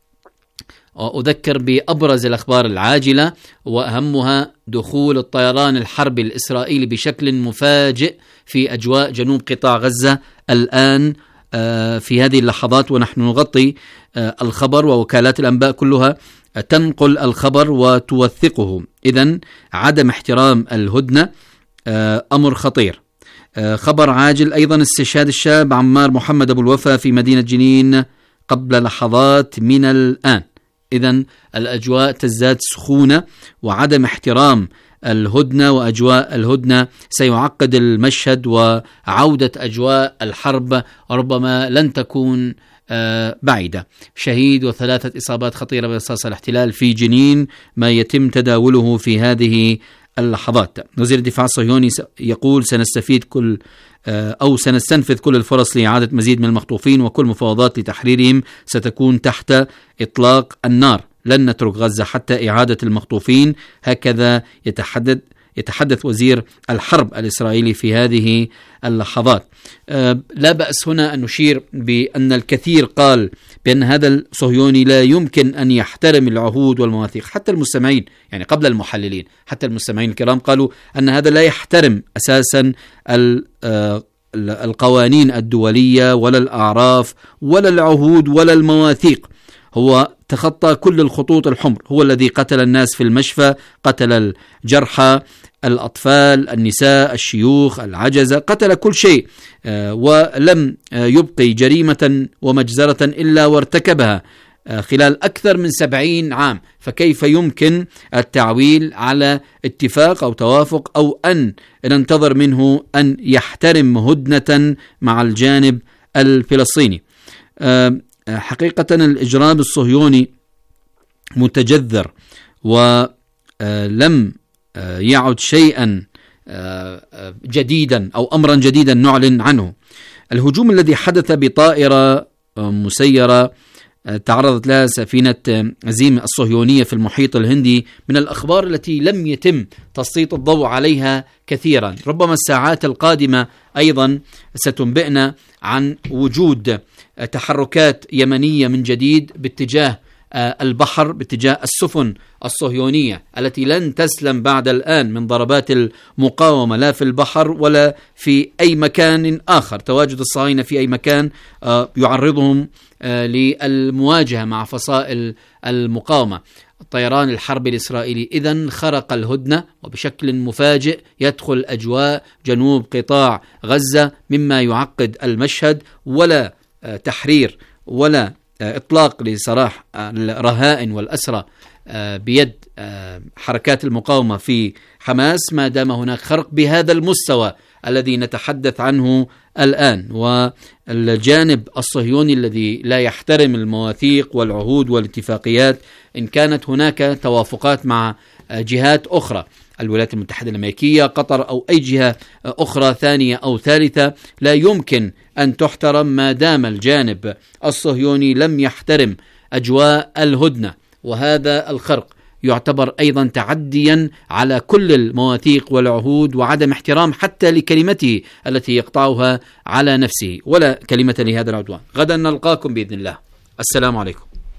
أذكر بأبرز الأخبار العاجلة وأهمها دخول الطيران الحربي الإسرائيلي بشكل مفاجئ في أجواء جنوب قطاع غزة الآن في هذه اللحظات، ونحن نغطي الخبر ووكالات الأنباء كلها تنقل الخبر وتوثقه. إذن عدم احترام الهدنة أمر خطير. خبر عاجل أيضا استشهاد الشاب عمار محمد أبو الوفا في مدينة جنين قبل لحظات من الآن. إذن الأجواء تزداد سخونة، وعدم احترام الهدنة وأجواء الهدنة سيعقد المشهد، وعودة أجواء الحرب ربما لن تكون بعيدة. شهيد وثلاثة إصابات خطيرة برصاص الاحتلال في جنين، ما يتم تداوله في هذه اللحظات. وزير الدفاع الصهيوني يقول سنستفيد كل أو سنستنفذ كل الفرص لإعادة مزيد من المخطوفين، وكل مفاوضات لتحريرهم ستكون تحت إطلاق النار. لن نترك غزة حتى إعادة المخطوفين. هكذا يتحدث يتحدث وزير الحرب الإسرائيلي في هذه اللحظات. أه لا بأس هنا أن نشير بأن الكثير قال بأن هذا الصهيوني لا يمكن أن يحترم العهود والمواثيق. حتى المستمعين، يعني قبل المحللين، حتى المستمعين الكرام قالوا أن هذا لا يحترم أساسا القوانين الدولية ولا الأعراف ولا العهود ولا المواثيق. هو تخطى كل الخطوط الحمر، هو الذي قتل الناس في المشفى، قتل الجرحى، الأطفال، النساء، الشيوخ، العجزة، قتل كل شيء، ولم يبقي جريمة ومجزرة إلا وارتكبها خلال أكثر من سبعين عام. فكيف يمكن التعويل على اتفاق أو توافق أو أن ننتظر منه أن يحترم هدنة مع الجانب الفلسطيني؟ حقيقة الإجرام الصهيوني متجذر ولم يعد شيئا جديدا أو أمرا جديدا نعلن عنه. الهجوم الذي حدث بطائرة مسيرة تعرضت لها سفينة عزيم الصهيونية في المحيط الهندي من الأخبار التي لم يتم تسليط الضوء عليها كثيرا. ربما الساعات القادمة أيضا ستنبئنا عن وجود تحركات يمنية من جديد باتجاه البحر، باتجاه السفن الصهيونية التي لن تسلم بعد الآن من ضربات المقاومة لا في البحر ولا في أي مكان آخر. تواجد الصهاينة في أي مكان يعرضهم للمواجهة مع فصائل المقاومة. الطيران الحربي الإسرائيلي إذن خرق الهدنة وبشكل مفاجئ يدخل أجواء جنوب قطاع غزة، مما يعقد المشهد. ولا تحرير ولا إطلاق لسراح الرهائن والأسرى بيد حركات المقاومة في حماس ما دام هناك خرق بهذا المستوى الذي نتحدث عنه الآن. والجانب الصهيوني الذي لا يحترم المواثيق والعهود والاتفاقيات، إن كانت هناك توافقات مع جهات أخرى، الولايات المتحدة الأمريكية، قطر، أو أي جهة أخرى ثانية أو ثالثة، لا يمكن أن تحترم ما دام الجانب الصهيوني لم يحترم أجواء الهدنة. وهذا الخرق يعتبر أيضا تعديا على كل المواثيق والعهود وعدم احترام حتى لكلمته التي يقطعها على نفسه، ولا كلمة لهذا العدوان. غدا نلقاكم بإذن الله. السلام عليكم.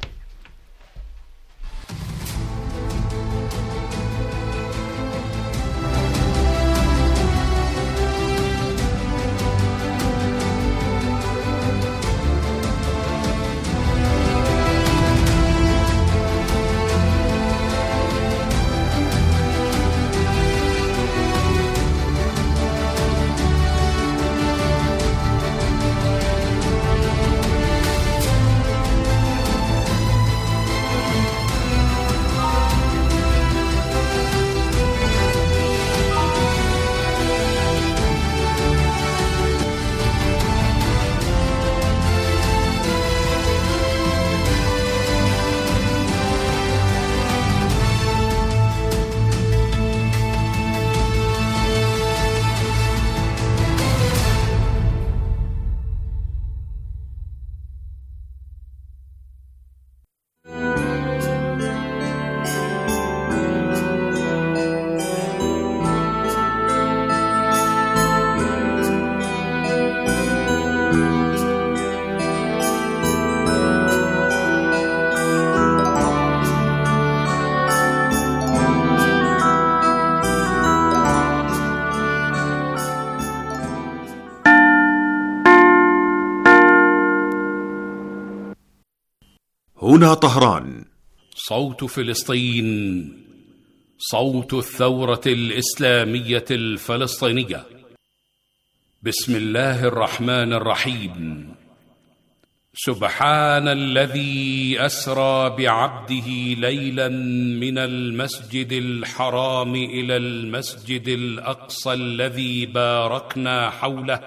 هنا طهران، صوت فلسطين، صوت الثورة الإسلامية الفلسطينية. بسم الله الرحمن الرحيم. سبحان الذي أسرى بعبده ليلا من المسجد الحرام إلى المسجد الأقصى الذي باركنا حوله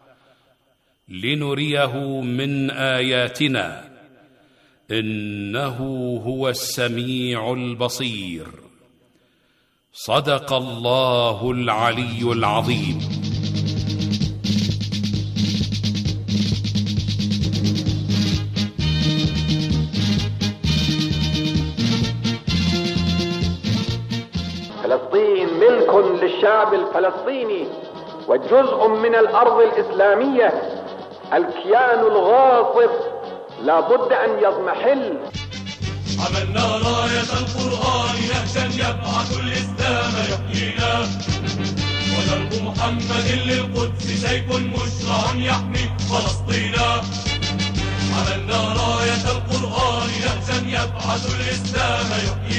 لنريه من آياتنا إنه هو السميع البصير. صدق الله العلي العظيم. فلسطين ملك للشعب الفلسطيني وجزء من الأرض الإسلامية. الكيان الغاصب لا بد أن يضمحل. عملنا راية القرآن نهجا يبعث الإسلام يحيينا، ودرب محمد للقدس سيف مشرع يحمي فلسطينا. عملنا راية القرآن نهجا يبعث الإسلام يحيينا.